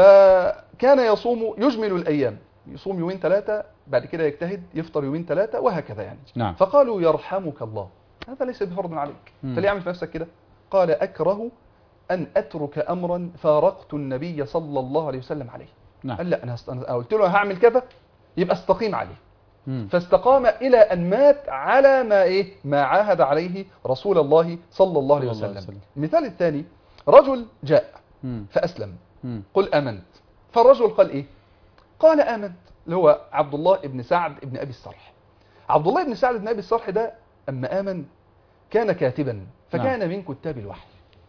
فكان يصوم يجمل الايام، يصوم يومين ثلاثة بعد كده يجتهد يفطر يومين ثلاثة وهكذا يعني. نعم. فقالوا يرحمك الله هذا ليس بفرض عليك، مم. فليه يعمل في نفسك كده؟ قال أكره أن أترك أمرا فارقت النبي صلى الله عليه وسلم عليه. نعم. قال لا أنا هست- أنا قلت له هعمل كذا يبقى استقيم عليه. مم. فاستقام إلى أن مات على ما إيه ما عاهد عليه رسول الله صلى الله عليه صلى الله عليه وسلم. وسلم. المثال الثاني رجل جاء مم. فأسلم، مم. قل آمنت. فالرجل قال إيه؟ قال آمنت، اللي هو عبد الله بن سعد بن أبي الصرح. عبد الله بن سعد بن أبي الصرح ده أما آمن كان كاتبا فكان من كتاب الوحي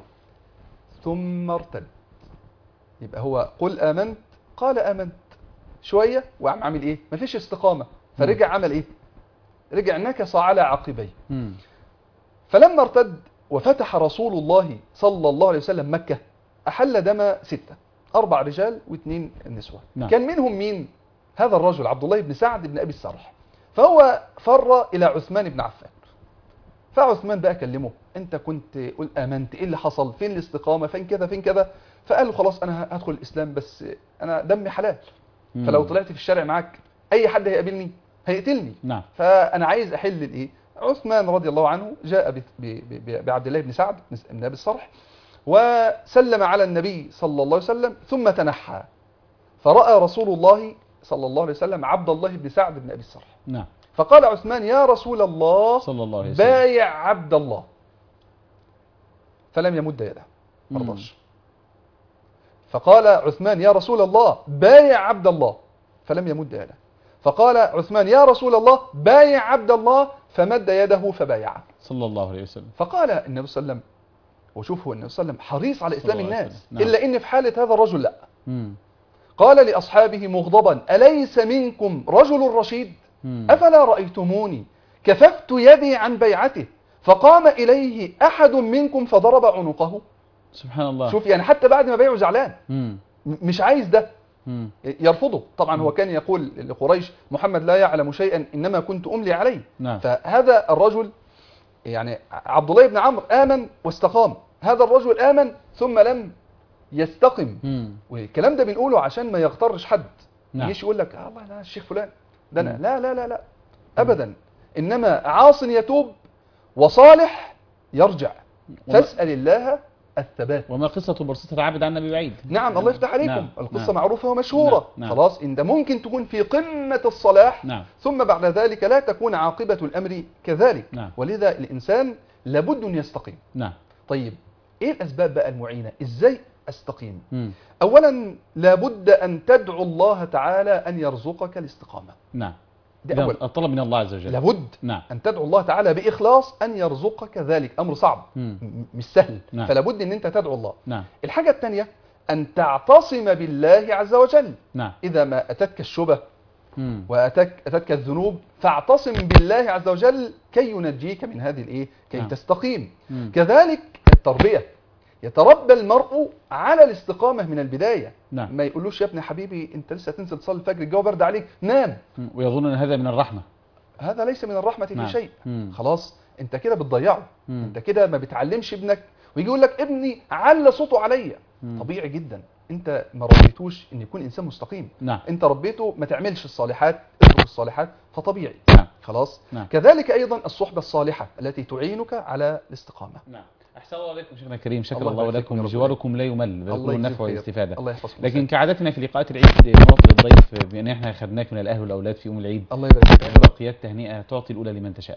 ثم ارتد. يبقى هو قل آمنت قال آمنت شوية وعم عمل إيه؟ مفيش استقامة فرجع عمل إيه؟ رجع نكص على عقبيه. مم. فلما ارتد وفتح رسول الله صلى الله عليه وسلم مكة أحل دم ستة، أربع رجال واثنين نسوة. نعم. كان منهم مين؟ هذا الرجل عبد الله بن سعد بن أبي الصرح. فهو فر إلى عثمان بن عفان، فعثمان بقى كلمه أنت كنت قل آمنت، إيه اللي حصل؟ فين الاستقامة؟ فين كذا فين كذا؟ فقال له خلاص أنا هدخل الإسلام بس أنا دمي حلال، مم. فلو طلعت في الشارع معاك أي حد هيقابلني هيقتلني، نعم. فأنا عايز أحل الإيه؟ عثمان رضي الله عنه جاء ب- ب- ب- بعبد الله بن سعد بن أبي الصرح وسلم على النبي صلى الله عليه وسلم ثم تنحى، فرأى رسول الله صلى الله عليه وسلم عبد الله بن سعد بن أبي الصرح، نعم. فقال عثمان يا رسول الله صلى الله عليه وسلم. بايع عبد الله، فلم يمد يده مم. مرضاش. فقال عثمان يا رسول الله بايع عبد الله، فلم يمد يده. فقال عثمان يا رسول الله بايع عبد الله، فمد يده فبايعه. صلى الله عليه وسلم. فقال النبي صلى الله عليه وسلم، وشوفوا النبي صلى الله عليه وسلم حريص على إسلام صلى الله عليه الناس، وسلم. نعم. إلا إن في حالة هذا الرجل لا. مم. قال لأصحابه مغضبا أليس منكم رجل رشيد؟ مم. أفلا رأيتموني كففت يدي عن بيعته فقام إليه أحد منكم فضرب عنقه. سبحان الله. شوف يعني حتى بعد ما بيعه زعلان مم. م- مش عايز ده، مم. يرفضه طبعا. مم. هو كان يقول لقريش محمد لا يعلم شيئا إنما كنت أملي عليه. نعم. فهذا الرجل يعني عبد الله بن عمرو آمن واستقام، هذا الرجل آمن ثم لم يستقم. مم. والكلام ده بنقوله عشان ما يغترش حد. نعم. يجيش يقول لك آه الله ده الشيخ فلان ده أنا. مم. لا لا لا لا أبدا. إنما عاص يتوب وصالح يرجع. وما- فاسأل الله الثبات. وما قصة برصيصة العابد عن النبي بعيد. نعم الله يفتح عليكم. نعم. القصة نعم. معروفة ومشهورة. نعم. نعم. خلاص انت ممكن تكون في قمة الصلاح نعم. ثم بعد ذلك لا تكون عاقبة الأمر كذلك. نعم. ولذا الإنسان لابد أن يستقيم. نعم. طيب ايه الأسباب بقى المعينة ازاي أستقيم؟ مم. أولا لابد أن تدعو الله تعالى أن يرزقك الاستقامة. نعم. ده إذن أول. الطلب من الله عز وجل. لابد نعم. أن تدعو الله تعالى بإخلاص أن يرزقك ذلك. أمر صعب مم. م- مش سهل. نعم. فلابد أن أنت تدعو الله. نعم. الحاجة الثانية أن تعتصم بالله عز وجل. نعم. إذا ما أتتك الشبه مم. وأتك أتتك الذنوب فاعتصم بالله عز وجل كي ينجيك من هذه الإيه؟ كي نعم. تستقيم. مم. كذلك التربية، يتربى المرء على الاستقامة من البداية. نعم. ما يقولوش يا ابني حبيبي أنت لسه تنزل تصلي الفجر الجو برد عليك نام. مم. ويظن أن هذا من الرحمة. هذا ليس من الرحمة في نعم. شيء. مم. خلاص أنت كده بتضيعه. مم. أنت كده ما بتعلمش ابنك ويجي يقول لك ابني على صوته عليا. مم. طبيعي جدا انت ما ربيتوش ان يكون انسان مستقيم. نعم. انت ربيته ما تعملش الصالحات اترك الصالحات فطبيعي. نعم. خلاص. نعم. كذلك ايضا الصحبة الصالحة التي تعينك على الاستقامة. نعم. أحسن الله عليكم شيخنا الكريم، شكر الله الله يبارك فيكم يا لكم. رب. جواركم لا يمل، الله بيكون يجزيك النفع خير. والاستفادة. الله يحفظكم. لكن كعادتنا في لقاءات العيد نوافق الضيف بأن احنا أخذناك من الأهل والأولاد في يوم العيد الله يبارك فيك. بقيات تهنئة تعطي الأولى لمن تشاء.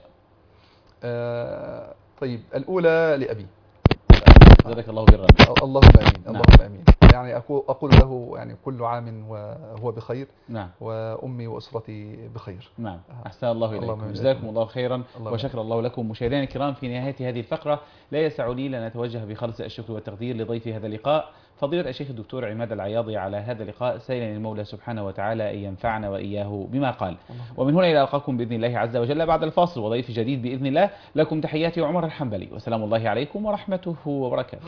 آه طيب الأولى لأبي. جزاك الله برا. اللهم آمين. نعم. اللهم آمين. يعني أقول, أقول له يعني كل عام وهو بخير. نعم. وأمي وأسرتي بخير. نعم. أحسن الله اللهم إليكم. آمين. جزاكم الله خيرا الله وشكر الله لكم. مشاهدينا الكرام، في نهاية هذه الفقرة لا يسع لي لأن أتوجه بخالص الشكر والتقدير لضيف هذا اللقاء فضيلة الشيخ الدكتور عماد العياضي على هذا اللقاء، سائلا المولى سبحانه وتعالى أن ينفعنا وإياه بما قال. ومن هنا إلى ألقاكم بإذن الله عز وجل بعد الفاصل وضيف جديد بإذن الله. لكم تحياتي عمر الحنبلي، وسلام الله عليكم ورحمته وبركاته.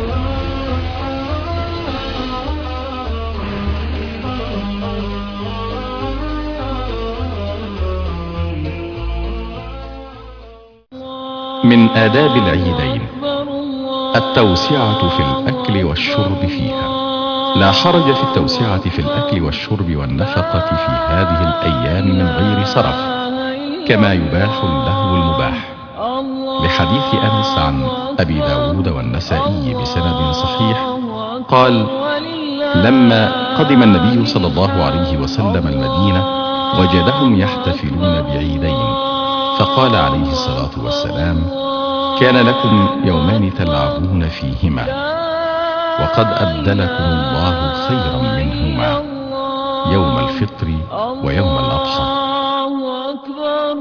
من آداب العيدين التوسعة في الأكل والشرب فيها. لا حرج في التوسعة في الأكل والشرب والنفقة في هذه الأيام من غير سرف، كما يباح اللهو المباح، لحديث أنس عن أبي داود والنسائي بسند صحيح قال: لما قدم النبي صلى الله عليه وسلم المدينة وجدهم يحتفلون بعيدين، فقال عليه الصلاة والسلام: كان لكم يومان تلعبون فيهما، وقد أبدلكم الله خيرا منهما، يوم الفطر ويوم الأضحى. الله أكبر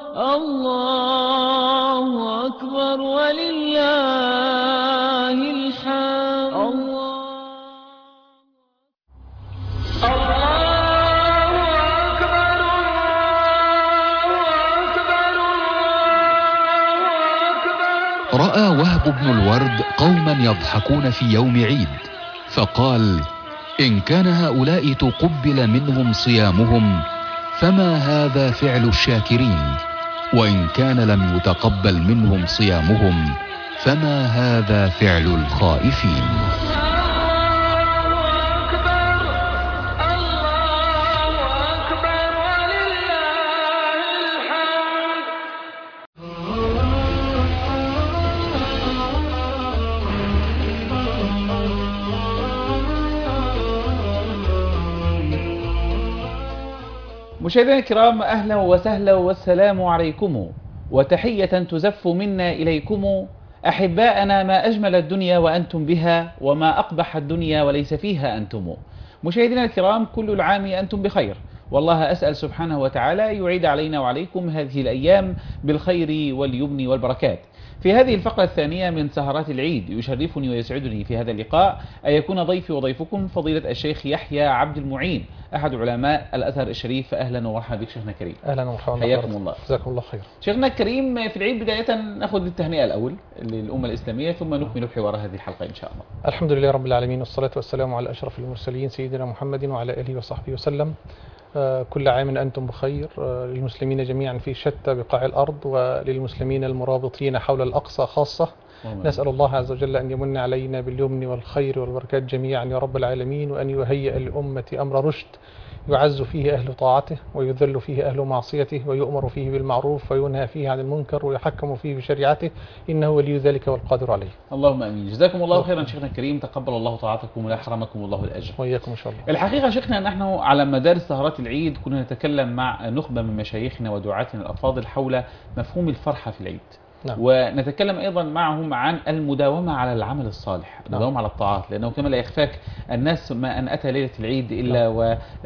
الله أكبر ولله الحمد. الله رأى وهب بن الورد قوما يضحكون في يوم عيد، فقال: إن كان هؤلاء تقبل منهم صيامهم فما هذا فعل الشاكرين، وإن كان لم يتقبل منهم صيامهم فما هذا فعل الخائفين. مشاهدينا الكرام، أهلا وسهلا والسلام عليكم، وتحية تزف منا إليكم. أحباءنا، ما أجمل الدنيا وأنتم بها، وما أقبح الدنيا وليس فيها أنتم. مشاهدينا الكرام، كل العام أنتم بخير، والله أسأل سبحانه وتعالى يعيد علينا وعليكم هذه الأيام بالخير واليمن والبركات. في هذه الفقرة الثانية من سهرات العيد يشرفني ويسعدني في هذا اللقاء أن يكون ضيفي وضيفكم فضيلة الشيخ يحيى عبد المعين أحد علماء الأزهر الشريف. أهلا ومرحبا بك شيخنا الكريم. أهلا ومرحبا، حياكم الله. جزاكم الله خير. شيخنا الكريم، في العيد بداية نأخذ التهنئة الأول للأمة الإسلامية ثم نكمل حوار هذه الحلقة إن شاء الله. الحمد لله رب العالمين، والصلاة والسلام على أشرف المرسلين سيدنا محمد وعلى آله وصحبه وسلم. كل عام أنتم بخير، للمسلمين جميعا في شتى بقاع الأرض وللمسلمين المرابطين حول الأقصى خاصة. نسأل الله عز وجل أن يمن علينا باليمن والخير والبركات جميعا يا رب العالمين، وأن يهيئ للأمة أمر رشد يعز فيه أهل طاعته ويذل فيه أهل معصيته، ويؤمر فيه بالمعروف وينهى فيه عن المنكر ويحكم فيه بشريعته، إنه ولي ذلك والقادر عليه. اللهم امين. جزاكم الله خيرا شيخنا الكريم، تقبل الله طاعتكم ولا حرمكم الله الاجر. وإياكم ان شاء الله. الحقيقه شيخنا نحن على مدار سهرات العيد كنا نتكلم مع نخبه من مشايخنا ودعاتنا الافاضل حول مفهوم الفرحه في العيد. نعم. ونتكلم أيضا معهم عن المداومة على العمل الصالح، المداومة نعم. على الطاعات، لأنه كما لا يخفاك الناس ما أن أتى ليلة العيد إلا نعم.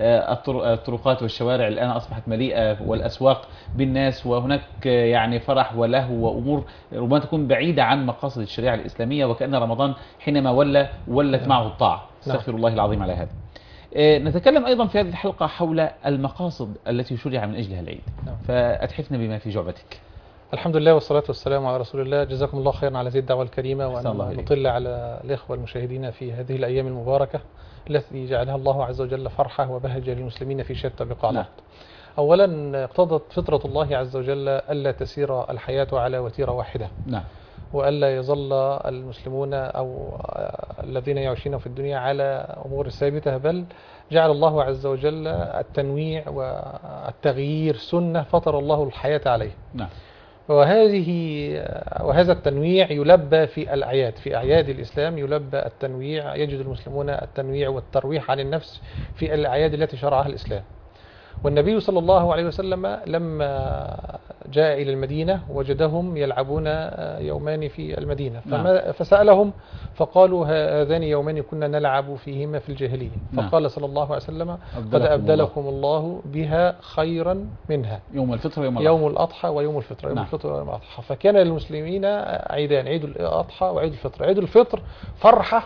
والطرقات والشوارع الآن أصبحت مليئة والأسواق بالناس، وهناك يعني فرح ولهو وأمور ربما تكون بعيدة عن مقاصد الشريعة الإسلامية، وكأن رمضان حينما ولى ولت نعم. معه الطاعة. استغفر نعم. الله العظيم على هذا. نتكلم أيضا في هذه الحلقة حول المقاصد التي شرع من أجلها العيد، نعم. فأتحفنا بما في جعبتك. الحمد لله والصلاة والسلام على رسول الله. جزاكم الله خيرا على هذه الدعوة الكريمة، وأن نطل على الإخوة المشاهدين في هذه الأيام المباركة التي جعلها الله عز وجل فرحة وبهجة للمسلمين في شتى بقاع الأرض. أولا اقتضت فطرة الله عز وجل ألا تسير الحياة على وتيرة واحدة، نعم. وألا يظل المسلمون أو الذين يعيشون في الدنيا على أمور ثابتة، بل جعل الله عز وجل التنويع والتغيير سنة فطر الله الحياة عليه، نعم. وهذه وهذا التنويع يلبى في الأعياد، في أعياد الإسلام يلبى التنويع، يجد المسلمون التنويع والترويح عن النفس في الأعياد التي شرعها الإسلام. والنبي صلى الله عليه وسلم لما جاء إلى المدينة وجدهم يلعبون يومان في المدينة، فما فسألهم فقالوا هذان يومان كنا نلعب فيهما في الجاهلية. فقال صلى الله عليه وسلم قد أبدلكم الله بها خيرا منها، يوم الفطر يوم, يوم الأضحى ويوم الفطر. يوم الفطر ويوم الأضحى. فكان للمسلمين عيدان، عيد الأضحى وعيد الفطر. عيد الفطر فرحة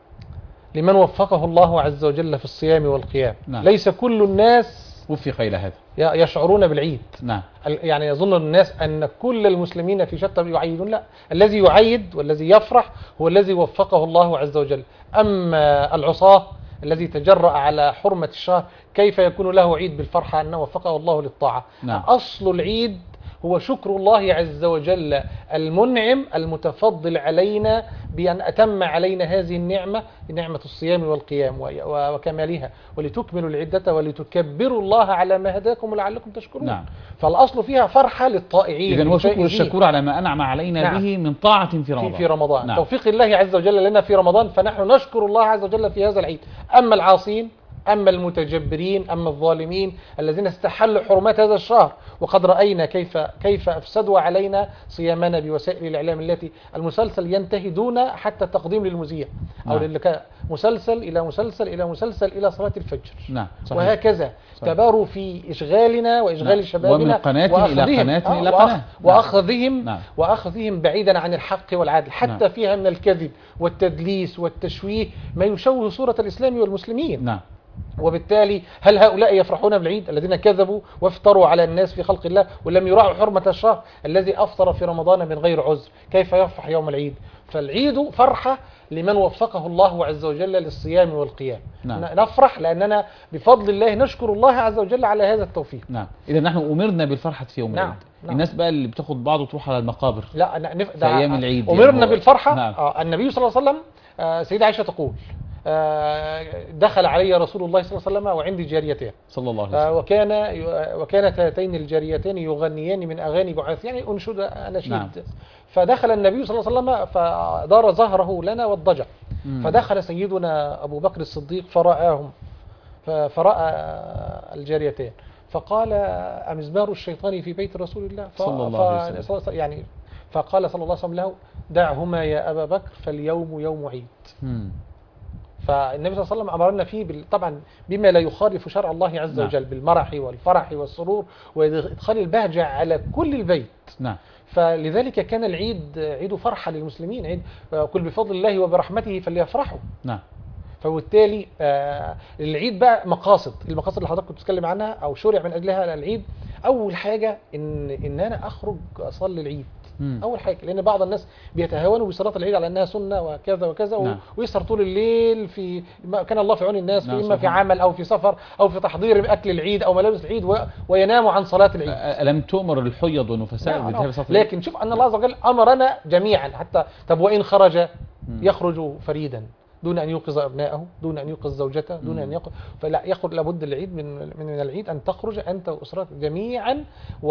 لمن وفقه الله عز وجل في الصيام والقيام، نعم. ليس كل الناس وفق إلى هذا يشعرون بالعيد، نعم. يعني يظن الناس أن كل المسلمين في شتى يعيدون، لا، الذي يعيد والذي يفرح هو الذي وفقه الله عز وجل. أما العصاة الذي تجرأ على حرمة الشهر كيف يكون له عيد بالفرحة أنه وفقه الله للطاعة؟ نعم. أصل العيد هو شكر الله عز وجل المنعم المتفضل علينا بأن أتم علينا هذه النعمة، نعمة الصيام والقيام وكمالها، ولتكملوا العدة ولتكبروا الله على ما هداكم ولعلكم تشكرون. نعم. فالأصل فيها فرحة للطائعين. إذن هو شكر الشكور على ما أنعم علينا نعم. به من طاعة في رمضان. في, في رمضان نعم. توفيق الله عز وجل لنا في رمضان، فنحن نشكر الله عز وجل في هذا العيد. أما العاصين، أما المتجبرين، أما الظالمين الذين استحلوا حرمات هذا الشهر، وقد رأينا كيف كيف أفسدوا علينا صيامنا بوسائل الإعلام التي المسلسل ينتهي دون حتى تقديم للمذيع، أو نعم. مسلسل إلى مسلسل إلى مسلسل إلى صلاة الفجر، نعم. وهكذا صحيح. تباروا في إشغالنا وإشغال نعم. شبابنا، ومن قناة إلى قناة آه إلى قناة، وأخذهم نعم. وأخذهم بعيدا عن الحق والعدل، حتى نعم. فيها من الكذب والتدليس والتشويه ما يشوه صورة الإسلام والمسلمين، نعم. وبالتالي هل هؤلاء يفرحون بالعيد الذين كذبوا وافتروا على الناس في خلق الله ولم يراعوا حرمة الشهر الذي أفطر في رمضان من غير عذر؟ كيف يفرح يوم العيد؟ فالعيد فرحة لمن وفقه الله عز وجل للصيام والقيام، نعم. نفرح لأننا بفضل الله نشكر الله عز وجل على هذا التوفيق، نعم. إذا نحن أمرنا بالفرحة في يوم نعم. العيد. نعم. الناس بقى اللي بتاخد بعض وتروح على المقابر لا نف... في أيام العيد أمرنا يعني بالفرحة، نعم. آه النبي صلى الله عليه وسلم، آه سيدة عائشة تقول دخل علي رسول الله صلى الله عليه وسلم وعندي جاريتين صلى الله عليه وسلم، وكان وكانت هاتين الجاريتين يغنيان من أغاني بعاث، يعني أنشد أناشيد، نعم. فدخل النبي صلى الله عليه وسلم فدار ظهره لنا والضجع، فدخل سيدنا أبو بكر الصديق فرآهم فرأى الجاريتين فقال أمزمار الشيطان في بيت رسول الله صلى الله عليه وسلم، يعني فقال صلى الله عليه وسلم له دعهما يا أبا بكر فاليوم يوم عيد. مم. فالنبي صلى الله عليه وسلم أمرنا فيه بال- طبعا بما لا يخالف شرع الله عز نعم. وجل، بالمرح والفرح والسرور وإدخال البهجة على كل البيت. نعم. فلذلك كان العيد عيد فرحة للمسلمين، عيد قل بفضل الله وبرحمته فليفرحوا. نعم. فبالتالي آه العيد بقى مقاصد، المقاصد اللي حضرتك كنت بتتكلم عنها او شرع من اجلها العيد. اول حاجه ان ان انا اخرج اصلي العيد. مم. اول حاجه، لان بعض الناس بيتهاونوا بصلاه العيد على انها سنه وكذا وكذا و- نعم. ويسهر طول الليل في ما كان الله في عون الناس، نعم، في اما في صحيح. عمل او في سفر او في تحضير اكل العيد او ملابس العيد و... ويناموا عن صلاه العيد. ألم تؤمر الحيض والنفساء نعم، بذهاب نعم. صلاة العيد؟ لكن شوف ان الله عز وجل امرنا جميعا، حتى طب وان خرج يخرج فريدا دون ان يوقظ ابنائه، دون ان يوقظ زوجته، دون ان يوقظ، فلا يخرج، لابد العيد من من من العيد ان تخرج انت واسرتك جميعا،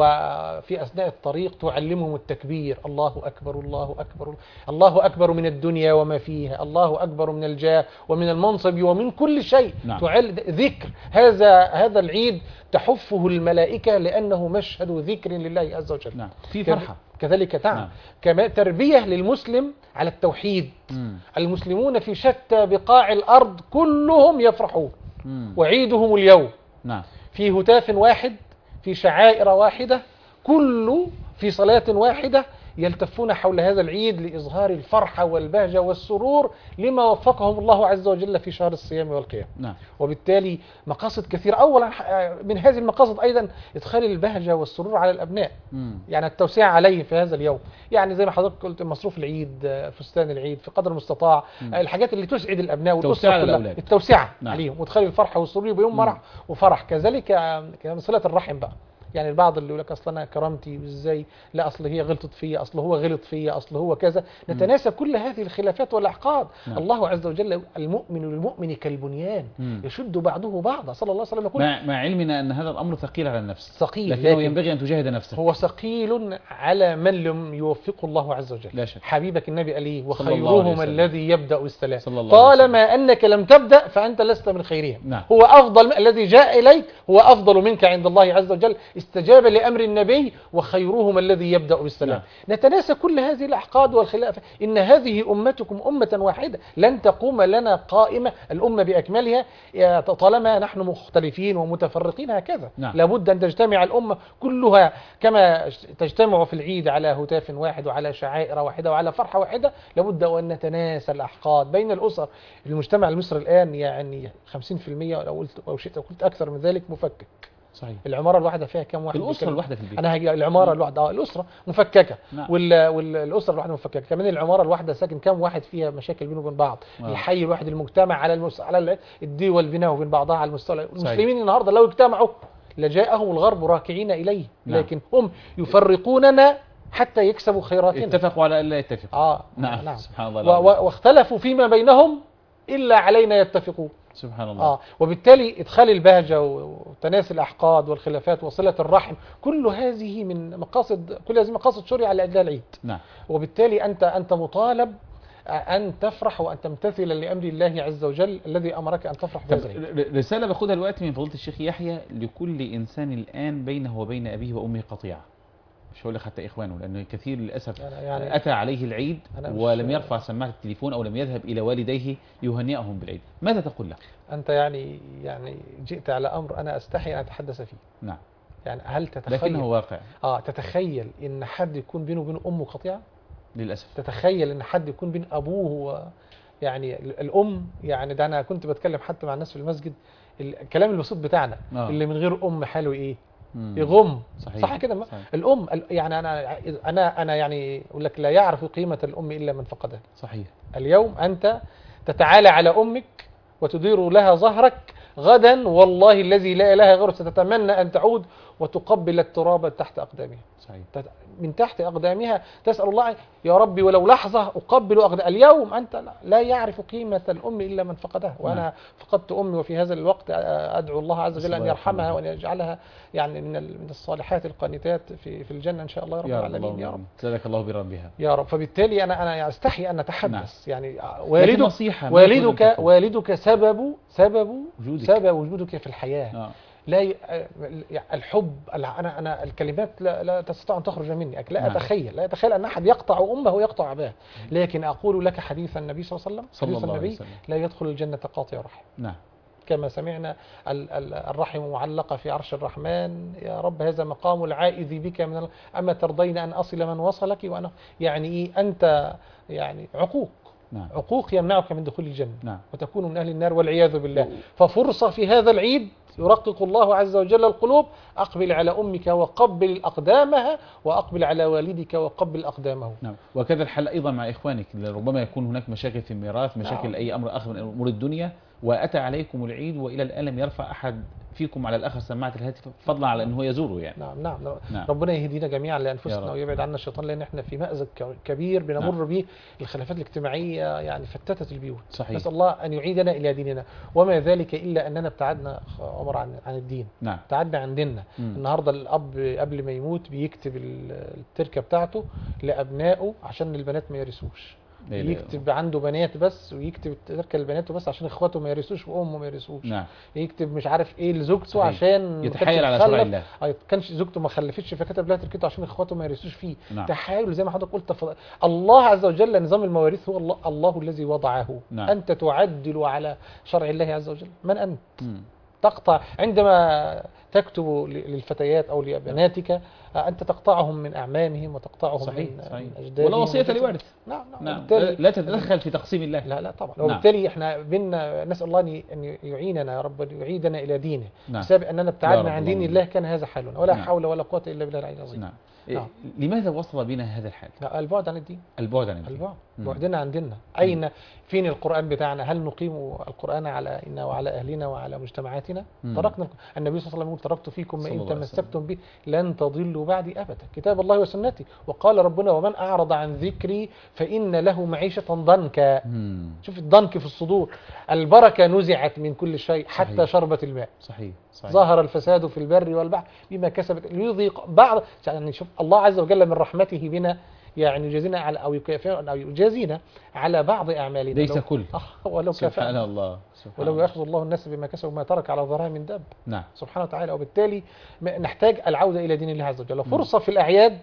وفي اثناء الطريق تعلمهم التكبير، الله اكبر الله اكبر الله اكبر من الدنيا وما فيها، الله اكبر من الجاه ومن المنصب ومن كل شيء. نعم. تعل ذكر هذا هذا العيد تحفه الملائكه لانه مشهد ذكر لله عز وجل. نعم. في فرحة. كذلك نعم. نعم. كما تربية للمسلم على التوحيد. مم. المسلمون في شتى بقاع الأرض كلهم يفرحون، مم. وعيدهم اليوم نعم. في هتاف واحد، في شعائر واحدة، كل في صلاة واحدة يلتفون حول هذا العيد لإظهار الفرحة والبهجة والسرور لما وفقهم الله عز وجل في شهر الصيام والقيام. نعم. وبالتالي مقاصد كثيرة. أولا من هذه المقاصد أيضا إدخال البهجة والسرور على الأبناء، مم. يعني التوسيع عليه في هذا اليوم، يعني زي ما حضرتك قلت مصروف العيد، فستان العيد في قدر المستطاع، مم. الحاجات اللي تسعد الأبناء والأسرة توسيع على كلها. الأولاد. التوسعة نعم. عليهم وادخال الفرحة والسرور بيوم مرح وفرح. كذلك كمان صلة الرحم بقى، يعني البعض اللي يقول لك اصل انا كرامتي ازاي، لا اصل هي غلطت فيا، اصل هو غلط فيا، اصل هو كذا، نتناسى كل هذه الخلافات والاحقاد. نعم. الله عز وجل المؤمن للمؤمن كالبنيان مم. يشد بعضه بعضا، صلى الله عليه وسلم يقول مع, مع علمنا أن هذا الأمر ثقيل على النفس، ثقيل، لكنه لكن ينبغي أن تجاهد نفسك. هو ثقيل على من لم يوفقه الله عز وجل. لا شك. حبيبك النبي قال ايه؟ صلى الله عليه وخيرهم وسلم. الذي يبدأ بالسلام. صلى الله عليه وسلم. طالما انك لم تبدأ فانت لست من خيرهم. نعم. هو افضل، الذي جاء اليك هو افضل منك عند الله عز وجل، استجاب لامر النبي وخيرهم الذي يبدأ بالسلام. نعم. نتناسى كل هذه الاحقاد والخلاف. ان هذه امتكم امة واحدة، لن تقوم لنا قائمة الامة باكملها طالما نحن مختلفين ومتفرقين هكذا. نعم. لابد ان تجتمع الامة كلها كما تجتمع في العيد على هتاف واحد وعلى شعائر واحدة وعلى فرحة واحدة. لابد أن نتناسى الأحقاد بين الأسر. المجتمع المصري الآن يعني خمسين بالمئة أو قلت أو شئت أو قلت أكثر من ذلك مفكك. صحيح. العمارة الواحدة فيها كم واحد؟ الأسرة بيتكلم؟ الواحدة في البيت. أنا هاجي العمارة الواحدة آه الأسرة مفككة. نعم. وال... والأسرة الواحدة مفككة. كمان العمارة الواحدة ساكن كم واحد فيها مشاكل بينه وبين بعض. آه. الحي الواحد، المجتمع على المس... على الدول بينها وبين بعضها على المستوى. المسلمين النهارده لو اجتمعوا لجاءهم الغرب راكعين إليه. نعم. لكن هم يفرقوننا حتى يكسبوا خيراتنا. اتفقوا على ألا يتفقوا. آه. نعم. نعم. سبحان الله. و... و... واختلفوا فيما بينهم إلا علينا يتفقون. سبحان الله. آه. وبالتالي إدخال البهجة وتناسي الأحقاد والخلافات وصلة الرحم، كل هذه من مقاصد، كل هذه مقاصد شرع على أجل العيد. نعم. وبالتالي أنت أنت مطالب أن تفرح وأن تمتثل لأمر الله عز وجل الذي أمرك أن تفرح طب بهذا العيد. ر- رسالة باخدها الوقت من فضيلة الشيخ يحيى لكل إنسان الآن بينه وبين أبيه وأمه قطيعة. مش هقول لك حتى إخوانه، لأنه كثير للأسف أنا يعني أتى عليه العيد أنا مش- ولم يرفع سماعة التليفون أو لم يذهب إلى والديه يهنئهم بالعيد. ماذا تقول له؟ أنت يعني يعني جئت على أمر أنا أستحي أن أتحدث فيه. نعم. يعني هل تتخيل لكنه واقع آه تتخيل إن حد يكون بينه وبين أمه قطيعة؟ للأسف. تتخيل ان حد يكون بين ابوه و يعني ال- الام، يعني ده انا كنت بتكلم حتى مع الناس في المسجد، الكلام البسيط بتاعنا آه. اللي من غير ام حاله ايه؟ مم. يغم. صحيح. صح كده؟ صحيح. الام ال- يعني انا انا انا يعني اقول لك لا يعرف قيمه الام الا من فقدها. صحيح. اليوم انت تتعالى على امك وتدير لها ظهرك، غدا والله الذي لا اله غيره ستتمنى ان تعود وتقبل التراب تحت اقدامها. صحيح. تت- من تحت أقدامها تسأل الله يا ربي ولو لحظة أقبل أقدام. اليوم أنت لا- لا يعرف قيمة الأم إلا من فقدها. وأنا نعم. فقدت أمي وفي هذا الوقت أدعو الله عز وجل أن الله يرحمها يرحمها. وأن يجعلها يعني من ال- من الصالحات القانتات في في الجنة إن شاء الله يا رب يا رب. العالمين يا رب. زادك الله برا بها. يا رب. فبالتالي أنا أنا أستحي أن أتحدث. يعني لكن والدك نصيحة ما يكون أن والدك تقول. والدك سبب سبب وجودك. سبب وجودك في الحياة. آه. لا ي... الحب انا انا الكلمات لا, لا تستطيع ان تخرج مني، لا نعم. اتخيل لا اتخيل ان احد يقطع امه ويقطع اباه، لكن اقول لك حديث النبي صلى الله عليه وسلم، صلى حديث الله عليه النبي وسلم. لا يدخل الجنه قاطع رحم. نعم. كما سمعنا ال- ال- الرحم معلقة في عرش الرحمن، يا رب هذا مقام العائذ بك من ال- أما ترضين أن أصل من وصلك وأنا يعني إيه أنت يعني عقوق نعم. عقوق يمنعك من دخول الجنة، نعم. وتكون من أهل النار والعياذ بالله. ففرصة في هذا العيد يرقق الله عز وجل القلوب، أقبل على أمك وقبل أقدامها، وأقبل على والدك وقبل أقدامه. نعم. وكذا الحل أيضا مع إخوانك، ربما يكون هناك مشاكل في الميراث، مشاكل نعم. أي أمر آخر من أمور الدنيا، وأتى عليكم العيد وإلى الآن لم يرفع أحد فيكم على الآخر سماعة الهاتف فضلا على أنه يزوره يعني. نعم نعم, نعم. نعم. ربنا يهدينا جميعا يا لأنفسنا رب. ويبعد عنا الشيطان، لأن احنا في مأزق كبير بنمر نعم. به. الخلافات الاجتماعية يعني فتتت البيوت. صحيح. نسأل الله أن يعيدنا إلى ديننا، وما ذلك إلا أننا ابتعدنا عمر عن عن الدين. نعم. ابتعدنا عن ديننا. مم. النهارده الأب قبل ما يموت بيكتب التركة بتاعته لأبنائه عشان البنات ما يرثوش. لا لا. يكتب عنده بنات بس، ويكتب التركه لبناته بس عشان اخواته ما يرثوش وامه ما يرثوش. نعم. يكتب مش عارف ايه لزوجته صحيح. عشان يتحايل على شرع الله. ما كانش زوجته ما خلفتش فكتب لها تركته عشان اخواته ما يرثوش فيه. نعم. تحايل زي ما حضرتك قلت. تفضل. الله عز وجل نظام المواريث هو الله, الله الذي وضعه. نعم. انت تعدل على شرع الله عز وجل. من انت؟ مم. تقطع عندما تكتب للفتيات او لبناتك، انت تقطعهم من اعمامهم وتقطعهم صحيح. من صحيح. اجدادهم. ولا وصية لوارث. نعم نعم, نعم. وبالتالي لا تتدخل في تقسيم الله. لا لا طبعا. نعم. وبالتالي احنا بينا نسال الله ان يعيننا يا رب، يعيدنا الى دينه. نعم. بسبب اننا ابتعدنا عن دين الله. الله كان هذا حالنا، ولا نعم. حول ولا قوه الا بالله العلي العظيم. نعم. نعم. لماذا وصل بنا هذا الحال؟ لا، البعد عن الدين. البعد عن الدين. البعد. مم. بعدنا عن ديننا. اين فين القران بتاعنا؟ هل نقيم القران على إنا وعلى اهلنا وعلى مجتمعاتنا؟ مم. تركنا. النبي صلى الله عليه وسلم يقول تركت فيكم ما صلى ان الله عليه تمسكتم به لن تضلوا بعدي ابدا، كتاب الله وسنتي. وقال ربنا ومن اعرض عن ذكري فان له معيشه ضنكا. مم. شوف الضنك في الصدور. البركه نزعت من كل شيء حتى صحيح. شربة الماء. صحيح. صحيح. ظهر الفساد في البر والبحر بما كسبت ليذيق بعض. يعني شوف الله عز وجل من رحمته بنا يعني يجازينا على او يكافئنا او يجازينا على بعض اعمالنا. ليس لو كل. آه ولو سبحان كافأنا. الله. سبحان ولو الله. ياخذ الله الناس بما كسبوا ما ترك على ظهرها من داب. نعم. سبحانه وتعالى. وبالتالي نحتاج العوده الى دين الله عز وجل. فرصه في الاعياد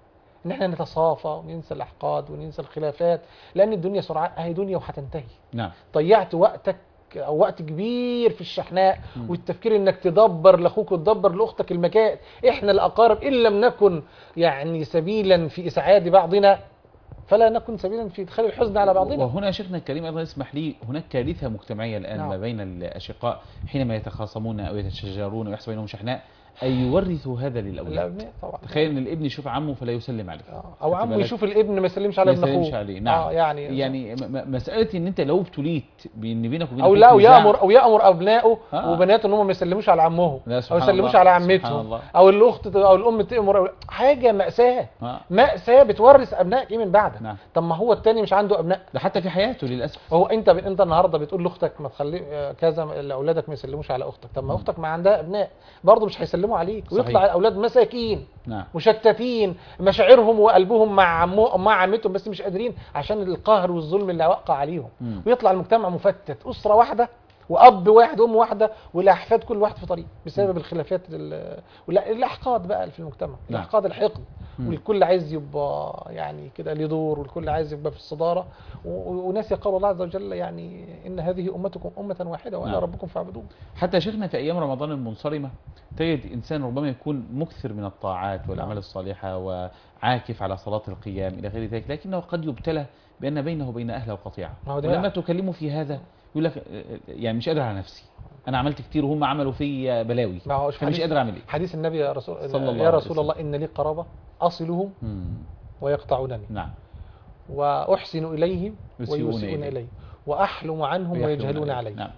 ان احنا نتصافى وننسى الاحقاد وننسى الخلافات، لان الدنيا سرعان هي دنيا وهتنتهي. نعم. ضيعت وقتك او وقت كبير في الشحناء والتفكير انك تدبر لاخوك وتدبر لاختك المكائد. احنا الاقارب ان لم نكن يعني سبيلا في اسعاد بعضنا فلا نكن سبيلا في ادخال الحزن على بعضنا. وهنا يا شيخنا الكريم ايضا اسمح لي، هناك كارثه مجتمعيه الان نعم. ما بين الاشقاء حينما يتخاصمون او يتشاجرون ويحصل بينهم شحناء، أن يورثوا هذا للأولاد. الأبناء طبعا. تخيل ان الابن يشوف عمه فلا يسلم عليه، او عمه يشوف الابن ما يسلمش على ابن اخوه. ما يسلمش عليه. نعم. آه يعني يعني م- مساله ان انت لو ابتليت بان بينك وبين او لا او يامر او يامر ابنائه آه. وبناته ان هم ما يسلموش على عمهم او ما يسلموش على عمتهم، او الاخت او الام تامر أو حاجه ماساه آه. ماساه بتورث ابنائك ايه من بعدك. نعم. طب ما هو الثاني مش عنده ابناء، ده حتى في حياته للاسف. هو انت انت النهارده بتقول لاختك ما تخلي كذا لاولادك ما يسلموش على اختك، طب ما اختك ما عندها ابناء برضه مش هيسلموا عليك، ويطلع الاولاد مساكين. نعم. مشتتين مشاعرهم وقلبهم مع عمو مع عمتهم بس مش قادرين عشان القهر والظلم اللي وقع عليهم. م. ويطلع المجتمع مفتت، اسره واحده واب واحد وام واحده والاحفاد كل واحد في طريق بسبب م. الخلافات والاحقاد بقى في المجتمع. نعم. الاحقاد الحقد، والكل عايز يبقى يعني كده ليه دور، والكل عايز يبقى في الصداره، وناس يقول الله عز وجل يعني ان هذه امتكم امه واحده وانا نعم. ربكم فاعبدون. حتى شيخنا في ايام رمضان المنصرمه تجد انسان ربما يكون مكثر من الطاعات والاعمال نعم. الصالحه وعاكف على صلاه القيام الى غير ذلك، لكنه قد يبتلى بان بينه وبين اهله قطيعه، ولما تكلمه في هذا يقول لك يعني مش قادر على نفسي، انا عملت كتير وهم عملوا في بلاوي فمش قادر اعمل ايه. حديث النبي يا رسول الله يا رسول الله ان لي قرابه اصلهم مم. ويقطعونني نعم واحسن اليهم ويسيئون الي واحلم عنهم ويجهلون علي. نعم.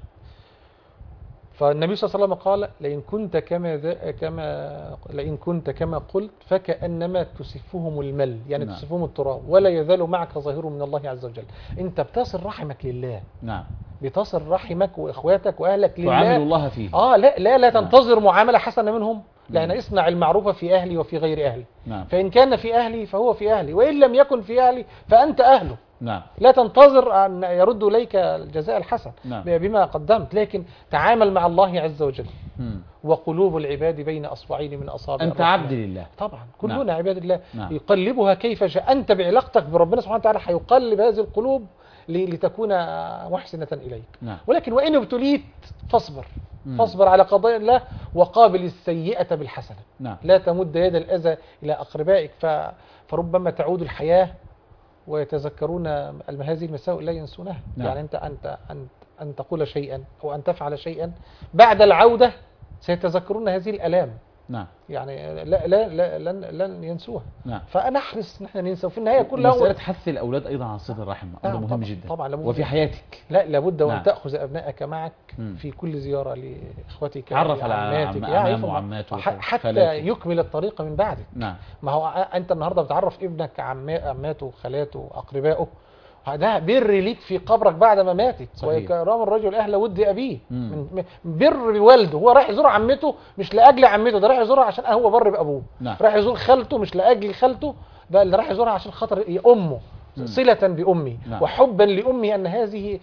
فالنبي صلى الله عليه وسلم قال لئن كنت كما كما لئن كنت كما قلت فكأنما تسفهم المل، يعني نعم. تسفهم التراب ولا يزال معك ظاهر من الله عز وجل. انت بتصل رحمك لله. نعم. بتصل رحمك واخواتك واهلك لله، تعامل الله فيه. اه لا لا لا تنتظر نعم. معامله حسنه منهم، لأن اصنع المعروف في أهلي وفي غير أهلي. نعم. فإن كان في أهلي فهو في أهلي، وإن لم يكن في أهلي فأنت أهله. نعم. لا تنتظر أن يردوا إليك الجزاء الحسن نعم. بما قدمت، لكن تعامل مع الله عز وجل. مم. وقلوب العباد بين أصبعين من أصابع أنت الرحمن. عبد لله. طبعا كلنا نعم. عباد الله. نعم. يقلبها كيف شاء. أنت بعلاقتك بربنا سبحانه وتعالى هيقلب هذه القلوب لتكون محسنة إليك. نعم. ولكن وإن ابتليت فاصبر. مم. فاصبر على قضاء الله وقابل السيئة بالحسنة. نعم. لا تمد يد الأذى إلى أقربائك، ف... فربما تعود الحياة ويتذكرون هذه المساوئ لا ينسونها. نعم. يعني أنت أنت أن أن تقول شيئا أو أن تفعل شيئا بعد العودة سيتذكرون هذه الآلام. نعم. يعني لا لا, لا لن لن ينسوها. نعم. فأنا أحرص نحن ننسى، وفي النهاية كلها مسألة حث الأولاد أيضا على صلة الرحم أمر نعم مهم طبعا جدا. طبعا لابد وفي حياتك. لا لابد وأن نعم. تأخذ أبنائك معك مم. في كل زيارة لإخوتك عرف على عماتك عم- يعرفهم. عمامه وعماته حتى وخالاتك. يكمل الطريق من بعدك. نعم. ما هو أنت النهاردة بتعرف ابنك عما- عماته وخالاته وأقربائه، ده بر ليك في قبرك بعد ما ماتت. صحيح. وإكرام الرجل أهل ود أبيه. مم. من من- بر بوالده. هو رايح يزور عمته مش لأجل عمته، ده رايح يزورها عشان هو بر بأبوه. نعم. رايح يزور خالته مش لأجل خالته، بل رايح يزورها عشان خاطر هي أمه. مم. صلة بأمي. نعم. وحبا لأمي أن هذه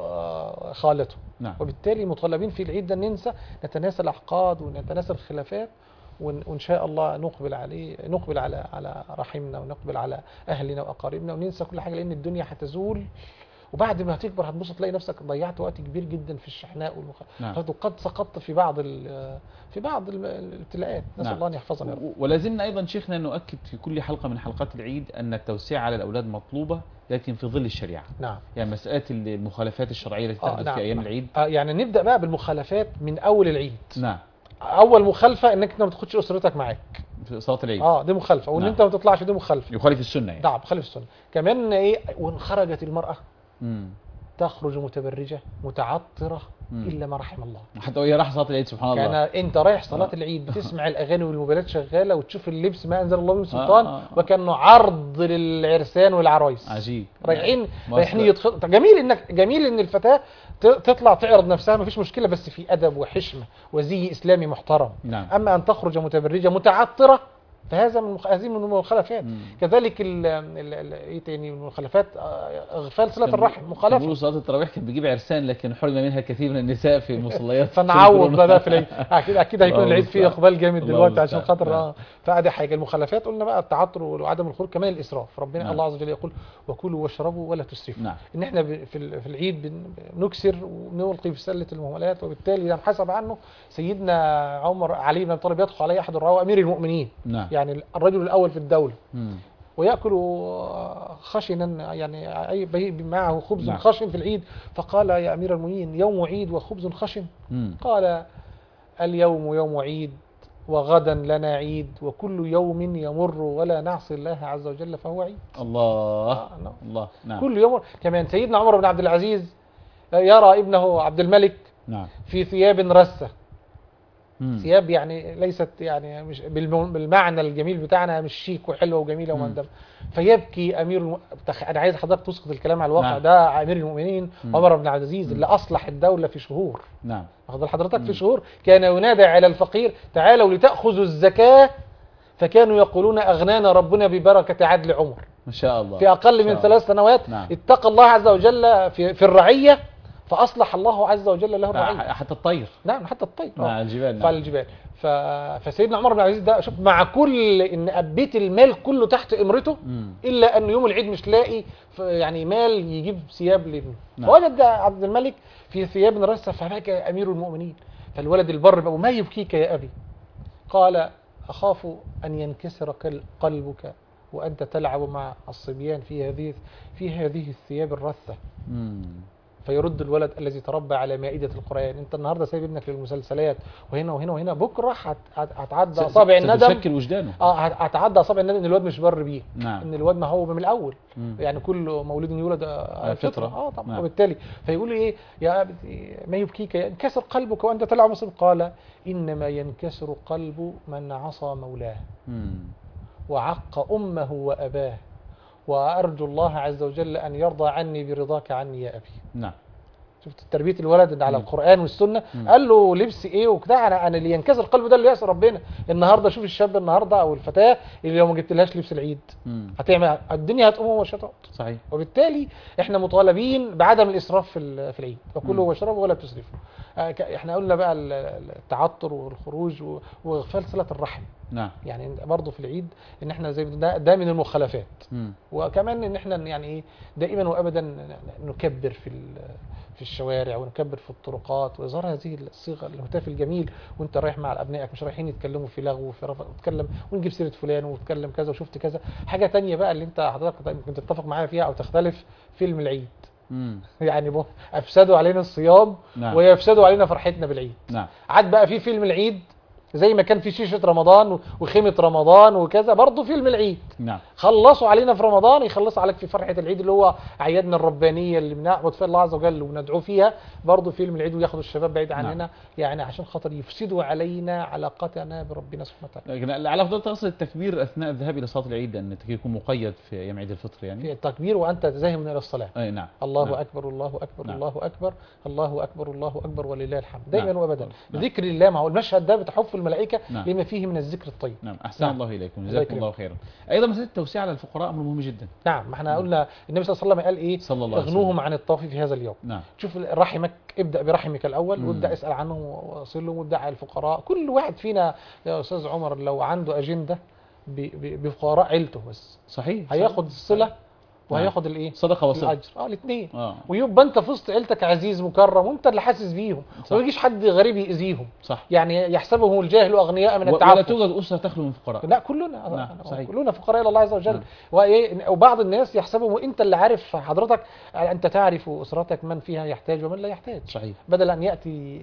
آه، خالته. نعم. وبالتالي مطالبين في العيد ده ننسى، نتناسى الأحقاد ونتناسى الخلافات، وإن وإن شاء الله نقبل عليه، نقبل على على رحمنا ونقبل على أهلنا وأقاربنا، وننسى كل حاجة، لأن الدنيا هتزول. وبعد ما هتكبر هتبص تلاقي نفسك ضيعت وقت كبير جدا في الشحناء نعم. والمخ... وقد سقطت في بعض ال... في بعض ال- الابتلاءات. نسأل نعم. الله أن يحفظنا يا رب. و- ولازلنا أيضا شيخنا نؤكد في كل حلقة من حلقات العيد أن التوسيع على الأولاد مطلوبة، لكن في ظل الشريعة. نعم. يعني مسألة المخالفات الشرعية التي آه تحدث نعم. في أيام العيد. آه يعني نبدأ بقى بالمخالفات من أول العيد. نعم. أول مخالفة إنك أنت ما تاخدش أسرتك معاك. في صلاة العيد. اه دي مخالفة. وإن نعم. أنت ما تطلعش دي مخالفة. يخالف السنة يعني. نعم مخالف السنة. كمان إيه، وإن خرجت المرأة مم. تخرج متبرجة متعطرة مم. إلا ما رحم الله. حتى وهي راح صلاة العيد سبحان كان الله. انت رايح صلاة آه. العيد بتسمع الاغاني والموبايلات شغالة وتشوف اللبس ما انزل الله به سلطان. آه، آه، آه. وكانه عرض للعرسان والعرايس. عجيب. رايحين مصر. رايحين يدخل. جميل انك جميل ان الفتاة ت- تطلع تعرض نفسها، ما فيش مشكلة، بس في ادب وحشمة وزي اسلامي محترم. نعم. اما ان تخرج متبرجة متعطرة فهذا من هذه من المخالفات. مم. كذلك ال ال- ال- ايه تاني من المخالفات، آه، اغفال صلة كان- الرحم كان مخالفة. بيقولوا صلاة التراويح كان بيجيب عرسان، لكن حرم منها كثير من النساء في المصليات. فنعوض بقى في العيد. اكيد اكيد هيكون الله العيد فيه المستعان. اقبال جامد الله دلوقتي عشان المستعان. خاطر نعم. اه فادي حاجه. المخالفات قلنا بقى التعطر وعدم الخروج، كمان الاسراف. ربنا نعم. الله عز وجل يقول وكلوا واشربوا ولا تسرفوا. نعم. ان احنا ب- في ال- في العيد بن- بنكسر ونلقي في سله المهملات، وبالتالي لم حسب عنه سيدنا عمر علي بن ابي طالب يدخل عليه احد الرواه امير المؤمنين، نعم. يعني الرجل الاول في الدوله، مم. ويأكل خشنا، يعني أي بي- معه خبز نعم. خشن في العيد. فقال يا أمير المؤمنين يوم عيد وخبز خشن؟ مم. قال اليوم يوم عيد وغدا لنا عيد وكل يوم يمر ولا نعصي الله عز وجل فهو عيد. الله. آه نعم. الله. نعم. كل يوم. كمان سيدنا عمر بن عبد العزيز يرى ابنه عبد الملك نعم. في ثياب رسة. مم. ثياب يعني ليست يعني مش بالم- بالمعنى الجميل بتاعنا، مش شيك وحلوه وجميله مم. ومندمه. فيبكي امير الم... تخ- انا عايز حضرتك تسقط الكلام على الواقع. نعم. ده امير المؤمنين مم. عمر بن عبد العزيز مم. اللي اصلح الدوله في شهور. نعم. واخد بال حضرتك؟ مم. في شهور كان ينادى على الفقير تعالوا لتأخذوا الزكاة، فكانوا يقولون أغنانا ربنا ببركة عدل عمر. ما شاء الله. في أقل من شاء ثلاث سنوات نعم. اتقى الله عز وجل في, في الرعية فأصلح الله عز وجل له الرعية. الله. حتى الطير. نعم حتى الطير. مع الجبال. نعم. فالجبال. ف... فسيدنا عمر بن العزيز ده شوف، مع كل ان ابيت المال كله تحت امرته، مم. الا ان يوم العيد مش لاقي ف- يعني مال يجيب ثياب لابنه. نعم. فوجد عبد الملك في ثياب رسة فبكى امير المؤمنين. فالولد البر بقى ما يبكيك يا ابي؟ قال اخاف ان ينكسر قل- قلبك وانت تلعب مع الصبيان في هذه في هذه الثياب الرثة. مم. فيرد الولد الذي تربى على مائدة القرآن. انت النهارده سايب ابنك للمسلسلات وهنا وهنا وهنا، بكره هت- هت- هتعدى اصابع الندم. ستشكل وجدانه. اه هت- هتعدى اصابع الندم ان الواد مش بر بيه. نعم. ان الواد ما هو من الاول. مم. يعني كل مولود يولد على فطرة. الفطره. اه طبعا. نعم. وبالتالي فيقول لي ايه يا ابتي ما يبكيك ينكسر قلبك وانت تلعب مصر؟ قال انما ينكسر قلب من عصى مولاه مم. وعق امه واباه، وارجو الله عز وجل ان يرضى عني برضاك عني يا ابي. نعم. شفت تربيه الولد على مم. القران والسنه. مم. قال له لبس ايه وبتاع، انا انا اللي ينكسر قلبه ده اللي يعصي ربنا. النهارده شوف الشاب النهارده او الفتاه اللي لو ما جبتلهاش لبس العيد مم. هتعمل الدنيا هتقوم ومشطط. صحيح. وبالتالي احنا مطالبين بعدم الاسراف في ال- في العيد، وكلوا مم. واشربوا ولا تسرفوا. آه، ك- احنا قلنا بقى ال- التعطر والخروج و- واغفال صله الرحم، نعم. يعني برضه في العيد ان احنا زي ده, ده من المخالفات. مم. وكمان ان احنا يعني ايه دائما وابدا نكبر في ال- في الشوارع ونكبر في الطرقات واظهار هذه الصيغه الهتاف الجميل، وانت رايح مع ابنائك مش رايحين يتكلموا في لغو وفي رفض وتتكلم ونجيب سيره فلان وتتكلم كذا وشفت كذا. حاجه تانية بقى اللي انت حضرتك ممكن تتفق معايا فيها او تختلف، فيلم العيد. مم. يعني بو- افسدوا علينا الصيام نعم. ويفسدوا علينا فرحتنا بالعيد. نعم. عاد بقى في فيلم العيد زي ما كان في شيشه رمضان وخيمه رمضان وكذا، برضه فيلم العيد. نعم. خلصوا علينا في رمضان يخلصوا عليك في فرحة العيد اللي هو أعيادنا الربانية اللي بنعبد فيها الله عز وجل وندعو فيها، برضه فيلم العيد وياخدوا الشباب بعيد عننا. نعم. يعني عشان خاطر يفسدوا علينا علاقتنا بربنا سبحانه وتعالى. لكن على فضل تقصد التكبير اثناء الذهاب الى صلاه العيد، لان التكبير يكون مقيد في ايام عيد الفطر يعني. في التكبير وأنت ذاهب إلى الصلاة. اي نعم. الله نعم. أكبر الله أكبر نعم. الله أكبر الله أكبر الله أكبر ولله الحمد دائما نعم. وأبدا. نعم. ذكر الله، ما هو المشهد ده بتحف الملائكة نعم. لما فيه من الذكر الطيب. نعم. احسن نعم. الله اليكم، الله جزاكم يكرمك. الله خيرا. ايضا مساله التوسيع على الفقراء امر مهم جدا. نعم، ما احنا نعم. قلنا النبي صلى الله عليه وسلم قال إيه؟ صلى الله عليه وسلم. اغنوهم عن الطواف في هذا اليوم. نعم. شوف رحمك، ابدأ برحمك الأول مم. وابدأ اسأل عنهم وصلهم وابدأ على الفقراء. كل واحد فينا يا أستاذ عمر لو عنده أجندة ب- ب- بفقراء عيلته بس صحيح. هياخد الصلة نعم. وهياخد الايه؟ صدقه وصله. الأجر. اه الاثنين. اه ويبقى انت في وسط عيلتك عزيز مكرم وانت اللي حاسس بيهم، صح. وما يجيش حد غريب يأذيهم، صح. يعني يحسبهم الجاهل أغنياء من و- ولا التعفف. توجد اسره تخلو من فقراء. لا كلنا نعم، صحيح. كلنا فقراء الى الله عز وجل. نعم. وإيه- وبعض الناس يحسبهم وانت اللي عارف حضرتك، انت تعرف اسرتك من فيها يحتاج ومن لا يحتاج. صحيح. بدل ان ياتي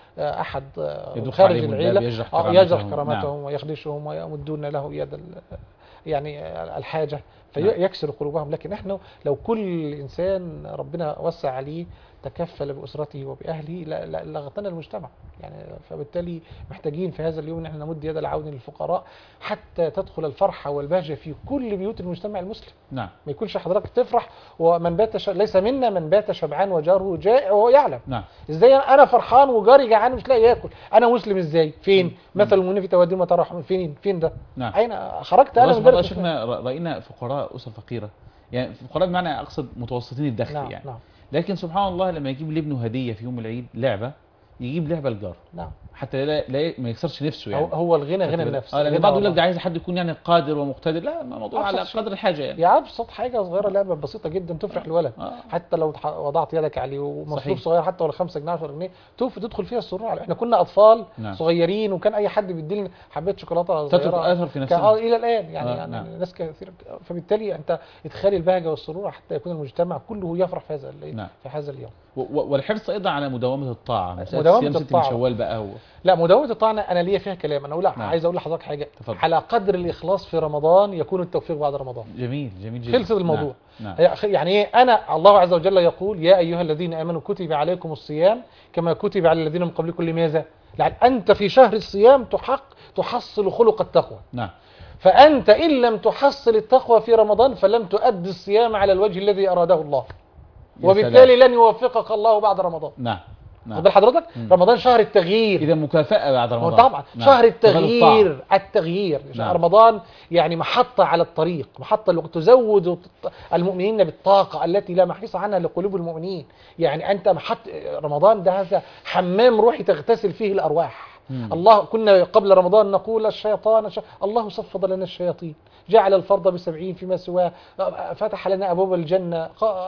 احد يدق خارج عليهم العيله الباب يجرح آه، كرامتهم. يجرح كرامتهم نعم. ويخدشهم ويمدون له يد ال- يعني الحاجه نعم. فيكسر قلوبهم. لكن احنا لو كل انسان ربنا وسع عليه تكفل باسرته وباهله لا- لا- لاغتنى المجتمع يعني. فبالتالي محتاجين في هذا اليوم ان احنا نمد يد العون للفقراء حتى تدخل الفرحه والبهجه في كل بيوت المجتمع المسلم. نعم. ما يكونش حضرتك تفرح ومن بات ش... ليس منا من بات شبعان وجاره جائع وهو يعلم. نعم. ازاي انا فرحان وجاري جعان مش لاقي ياكل؟ انا مسلم ازاي؟ فين مثل المؤمنين في توادهم وتراحم؟ فين فين ده؟ نعم. اين خرجت انا الله من سبحانه درس وتعالى شفنا ر- راينا فقراء اسر فقيره، يعني فقراء بمعنى اقصد متوسطين الدخل نعم يعني. نعم لكن سبحان الله لما يجيب لابنه هديه في يوم العيد لعبه، يجيب لعبه للجار نعم. حتى لا, لا ما يكسرش نفسه هو, يعني. هو الغنى غنى حتى- النفس. اه لان غنى بعض يقول لك والله. ده عايز حد يكون يعني قادر ومقتدر، لا الموضوع على أبسط شيء. قدر الحاجه يعني. يا ابسط حاجه صغيره، لعبه بسيطه جدا تفرح الولد. آه. حتى لو تح- وضعت يدك عليه ومصروف صحيح. صغير حتى ولا خمسة جنيه عشرة جنيه توف تدخل فيها السرور على. احنا كنا اطفال نعم. صغيرين وكان اي حد بيديلنا حبايه شوكولاته تترك صغيره اثر في كان- نفسنا. آه الى الان يعني, آه، يعني نعم. ناس كثير. فبالتالي انت ادخال البهجه والسرور حتى يكون المجتمع كله يفرح في هذا ال- نعم. في هذا اليوم. و- و- والحرص ايضا على مداومه الطاعه، مسألة مداومة صيام ست من الطاعة. شوال بقى هو. لا مداومه الطاعه انا ليا فيها كلام. انا اقول لا نعم. عايز اقول لحضرتك حاجه. تفضل. على قدر الاخلاص في رمضان يكون التوفيق بعد رمضان. جميل جميل جدا. خلصت الموضوع. نعم. هي- يعني ايه؟ انا الله عز وجل يقول يا ايها الذين امنوا كتب عليكم الصيام كما كتب على الذين من قبلكم لماذا؟ لأن انت في شهر الصيام تحق تحصل خلق التقوى. نعم. فانت ان لم تحصل التقوى في رمضان فلم تؤدي الصيام على الوجه الذي اراده الله، يا وبالتالي لن يوفقك الله بعد رمضان. نعم. نعم. واخد بال حضرتك؟ مم. رمضان شهر التغيير. اذا مكافاه بعد رمضان. طبعا نعم. شهر تغير الطاعة. التغيير التغيير شهر نعم. رمضان يعني محطة على الطريق، محطة اللي تزود المؤمنين بالطاقة التي لا محيص عنها لقلوب المؤمنين. يعني أنت محط رمضان ده هذا حمام روحي تغتسل فيه الأرواح. مم. الله كنا قبل رمضان نقول الشيطان الش... الله صفد لنا الشياطين، جعل الفرض بسبعين فيما سواه، فتح لنا أبواب الجنة،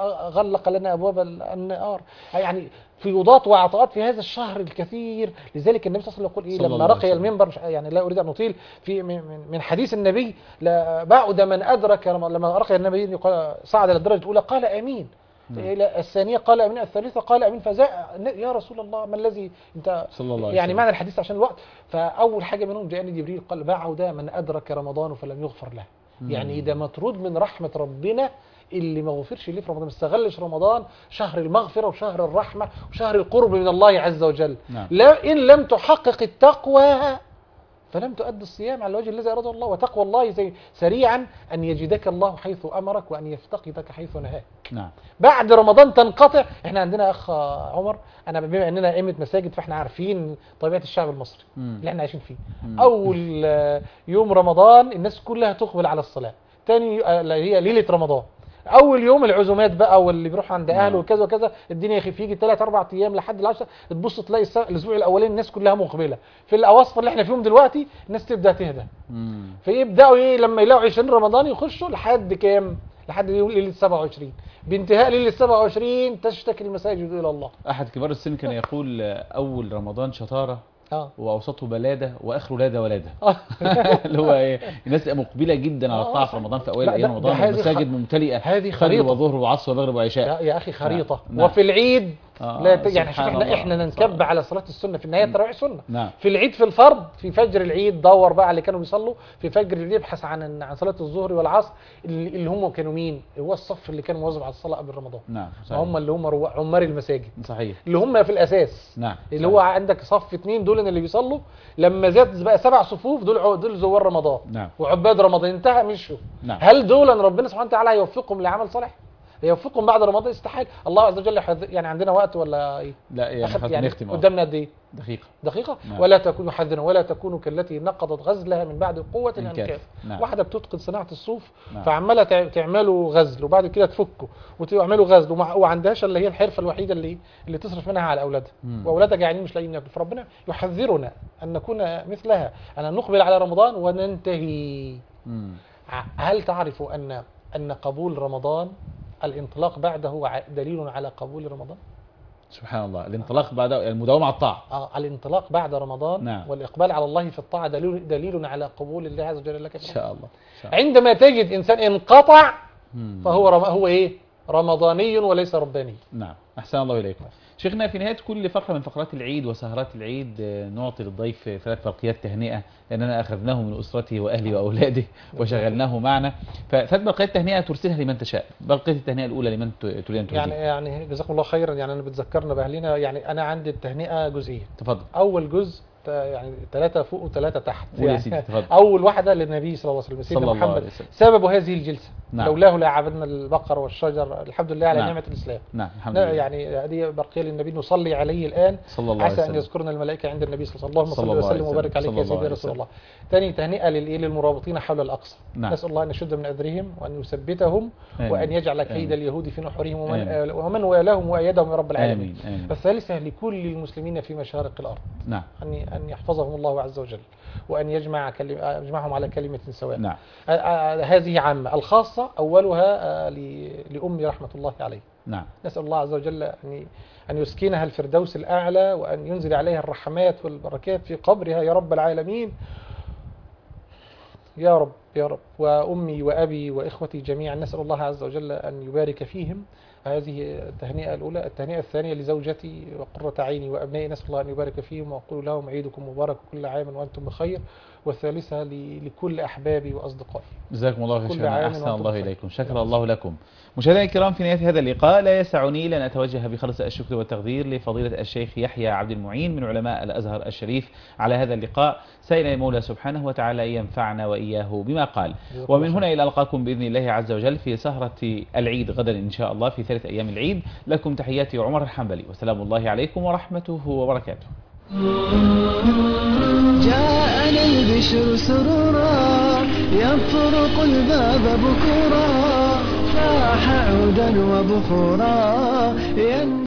غلق لنا أبواب النار. يعني فيوضات وعطاءات في هذا الشهر الكثير. لذلك النبي صلى الله عليه وسلم يقول إيه لما رقي المنبر، يعني لا أريد أن نطيل في من, من حديث النبي، لا بعد من أدرك لما رقي النبي صعد إلى الدرجة الأولى قال آمين، إلى الثانية قال آمين، الثالثة قال آمين، فزاء يا رسول الله ما الذي انت صلى الله عليه يعني وسلم. معنى الحديث عشان الوقت. فأول حاجة منهم جاءني جبريل قال بعد من أدرك رمضان فلم يغفر له. مم. يعني ده مطرود من رحمة ربنا اللي ما غفرش ليه في رمضان، ما استغلش رمضان شهر المغفرة وشهر الرحمة وشهر القرب من الله عز وجل. نعم. لا إن لم تحقق التقوى فلم تؤدي الصيام على الوجه الذي أراده الله. وتقوى الله زي سريعا أن يجدك الله حيث أمرك وأن يفتقدك حيث نهاك. نعم. بعد رمضان تنقطع. احنا عندنا أخ عمر، أنا بما أننا أئمة مساجد فاحنا عارفين طبيعة الشعب المصري مم. اللي احنا عايشين فيه. مم. أول يوم رمضان الناس كلها تقبل على الصلاة، تاني هي ليلة رمضان، اول يوم العزومات بقى واللي بيروح عند اهله وكذا وكذا، الدنيا يخف يجي ثلاث اربع ايام لحد العشرة تبص تلاقي الاسبوع الاولاني الناس كلها مقبله. في الاواسط اللي احنا فيهم دلوقتي الناس تبدا تهدى، فيبداوا ايه لما يلاقوا عشرين رمضان يخشوا لحد كام؟ لحد ليله سبعة وعشرين. بانتهاء ليله سبعة وعشرين تشتكي المساجد الى الله. احد كبار السن كان يقول اول رمضان شطاره اه واوسطه بلاده واخره لاده ولاده. اللي هو ايه، الناس مقبله جدا على الطاعه في رمضان في اوائل ايام رمضان، والمساجد ممتلئه هذه فجر خريطه وظهر وعصر ومغرب وعشاء. يا, يا اخي خريطه. نعم. وفي العيد آه لا ت... يعني شوف سبحان احنا الله. احنا ننكب على صلاه السنه في النهايه التراويح سنه. نعم. في العيد في الفرض في فجر العيد دور بقى على اللي كانوا بيصلوا في فجر العيد، ابحث عن عن صلاه الظهر والعصر اللي, اللي هم كانوا مين؟ هو الصف اللي كان مواظب على الصلاه قبل رمضان. نعم صحيح. هم اللي هم رو... عمار المساجد. صحيح. اللي هم في الاساس. نعم. اللي هو عندك صف اثنين دول اللي بيصلوا، لما زاد بقى سبع صفوف دول دول زوار رمضان. نعم. وعباد رمضان انتهى مشوا. نعم. هل دول ربنا سبحانه وتعالى هيوفقهم لعمل صالح؟ يوفقهم بعد رمضان؟ استحال. الله عز وجل يحذ... يعني عندنا وقت ولا ايه؟ لا يعني, يعني نختم قدامنا قد ايه؟ دقيقه دقيقه. نعم. ولا تكونوا حذرا ولا تكونوا كالتي نقضت غزلها من بعد قوه انكاثا. نعم. واحده بتتقن صناعه الصوف. نعم. فعماله تعملوا غزل وبعد كده تفكوا وتعملوا غزل وما وعندهاش اللي هي الحرفه الوحيده اللي اللي تصرف منها على اولادها، واولادها جعانين مش لاقيين ياكلوا. فربنا يحذرنا ان نكون مثلها، ان نقبل على رمضان وننتهي. مم. هل تعرف ان ان قبول رمضان الانطلاق بعده دليل على قبول رمضان؟ سبحان الله. الانطلاق بعد المداومه على الطاعه. اه الانطلاق بعد رمضان. نعم. والاقبال على الله في الطاعه دليل دليل على قبول الله عز وجل لك. ان شاء الله. شاء الله. عندما تجد انسان انقطع مم. فهو رم... هو ايه؟ رمضاني وليس رباني. نعم. احسن الله اليكم. شيخنا، في نهايه كل فقره من فقرات العيد وسهرات العيد نعطي للضيف ثلاث برقيات تهنئه، لاننا اخذناه من اسرته واهله واولاده وشغلناه معنا، فثلاث برقيات تهنئه ترسلها لمن تشاء. برقيه التهنئه الاولى لمن تريد ان تهديها؟ يعني يعني جزاكم الله خيرا. يعني انا بتذكرنا باهلنا. يعني انا عندي التهنئه جزئين. تفضل. اول جزء يعني ثلاثة فوق وثلاثة تحت. يعني سيدي تفضل. أول واحدة للنبي صلى الله عليه وسلم سيدنا محمد، سبب هذه الجلسة. نعم. لولاه لا عبدنا البقر والشجر. الحمد لله على نعم. نعمة الإسلام. نعم الحمد لله. يعني هذه برقية للنبي نصلي عليه الآن صلى الله عليه وسلم، عسى أن يذكرنا الملائكة عند النبي صلى الله عليه وسلم. اللهم صل وسلم وبارك عليك يا سيدي رسول الله. ثاني تهنئة للمرابطين حول الأقصى. نعم. نسأل الله أن يشد من أذرهم وأن يثبتهم وأن يجعل كيد اليهود في نحورهم ومن, ومن والاهم وأيدهم يا رب العالمين. آمين. آمين. الثالثة لكل المسلمين في مشارق الأرض. نعم. أن أن يحفظهم الله عز وجل وأن يجمع كلم... يجمعهم على كلمة سواء. نعم. هذه عامة. الخاصة أولها لأمي رحمة الله عليه. نعم. نسأل الله عز وجل أن أن يسكنها الفردوس الأعلى وأن ينزل عليها الرحمات والبركات في قبرها يا رب العالمين. يا رب يا رب. وأمي وأبي وإخوتي جميعا نسأل الله عز وجل أن يبارك فيهم. هذه التهنئة الأولى. التهنئة الثانية لزوجتي وقرة عيني وأبنائي نسأل الله أن يبارك فيهم وأقول لهم عيدكم مبارك كل عام وأنتم بخير. والثالثة لكل أحبابي وأصدقائي. جزاكم الله خيرا. أحسن الله إليكم. شكر الله لكم. مشاهدينا الكرام، في نهاية هذا اللقاء لا يسعني لأن أتوجه بخلص الشكر والتقدير لفضيلة الشيخ يحيى عبد المعين من علماء الأزهر الشريف على هذا اللقاء. سائل المولى سبحانه وتعالى أن ينفعنا وإياه بما قال. ومن هنا إلى ألقاكم بإذن الله عز وجل في سهرة العيد غدا إن شاء الله في ثالث أيام العيد. لكم تحياتي عمر الحنبلي وسلام الله عليكم ورحمته وبركاته. جاءنا البشر سرورا يطرق الباب بكورا فاح عودا وبخورا.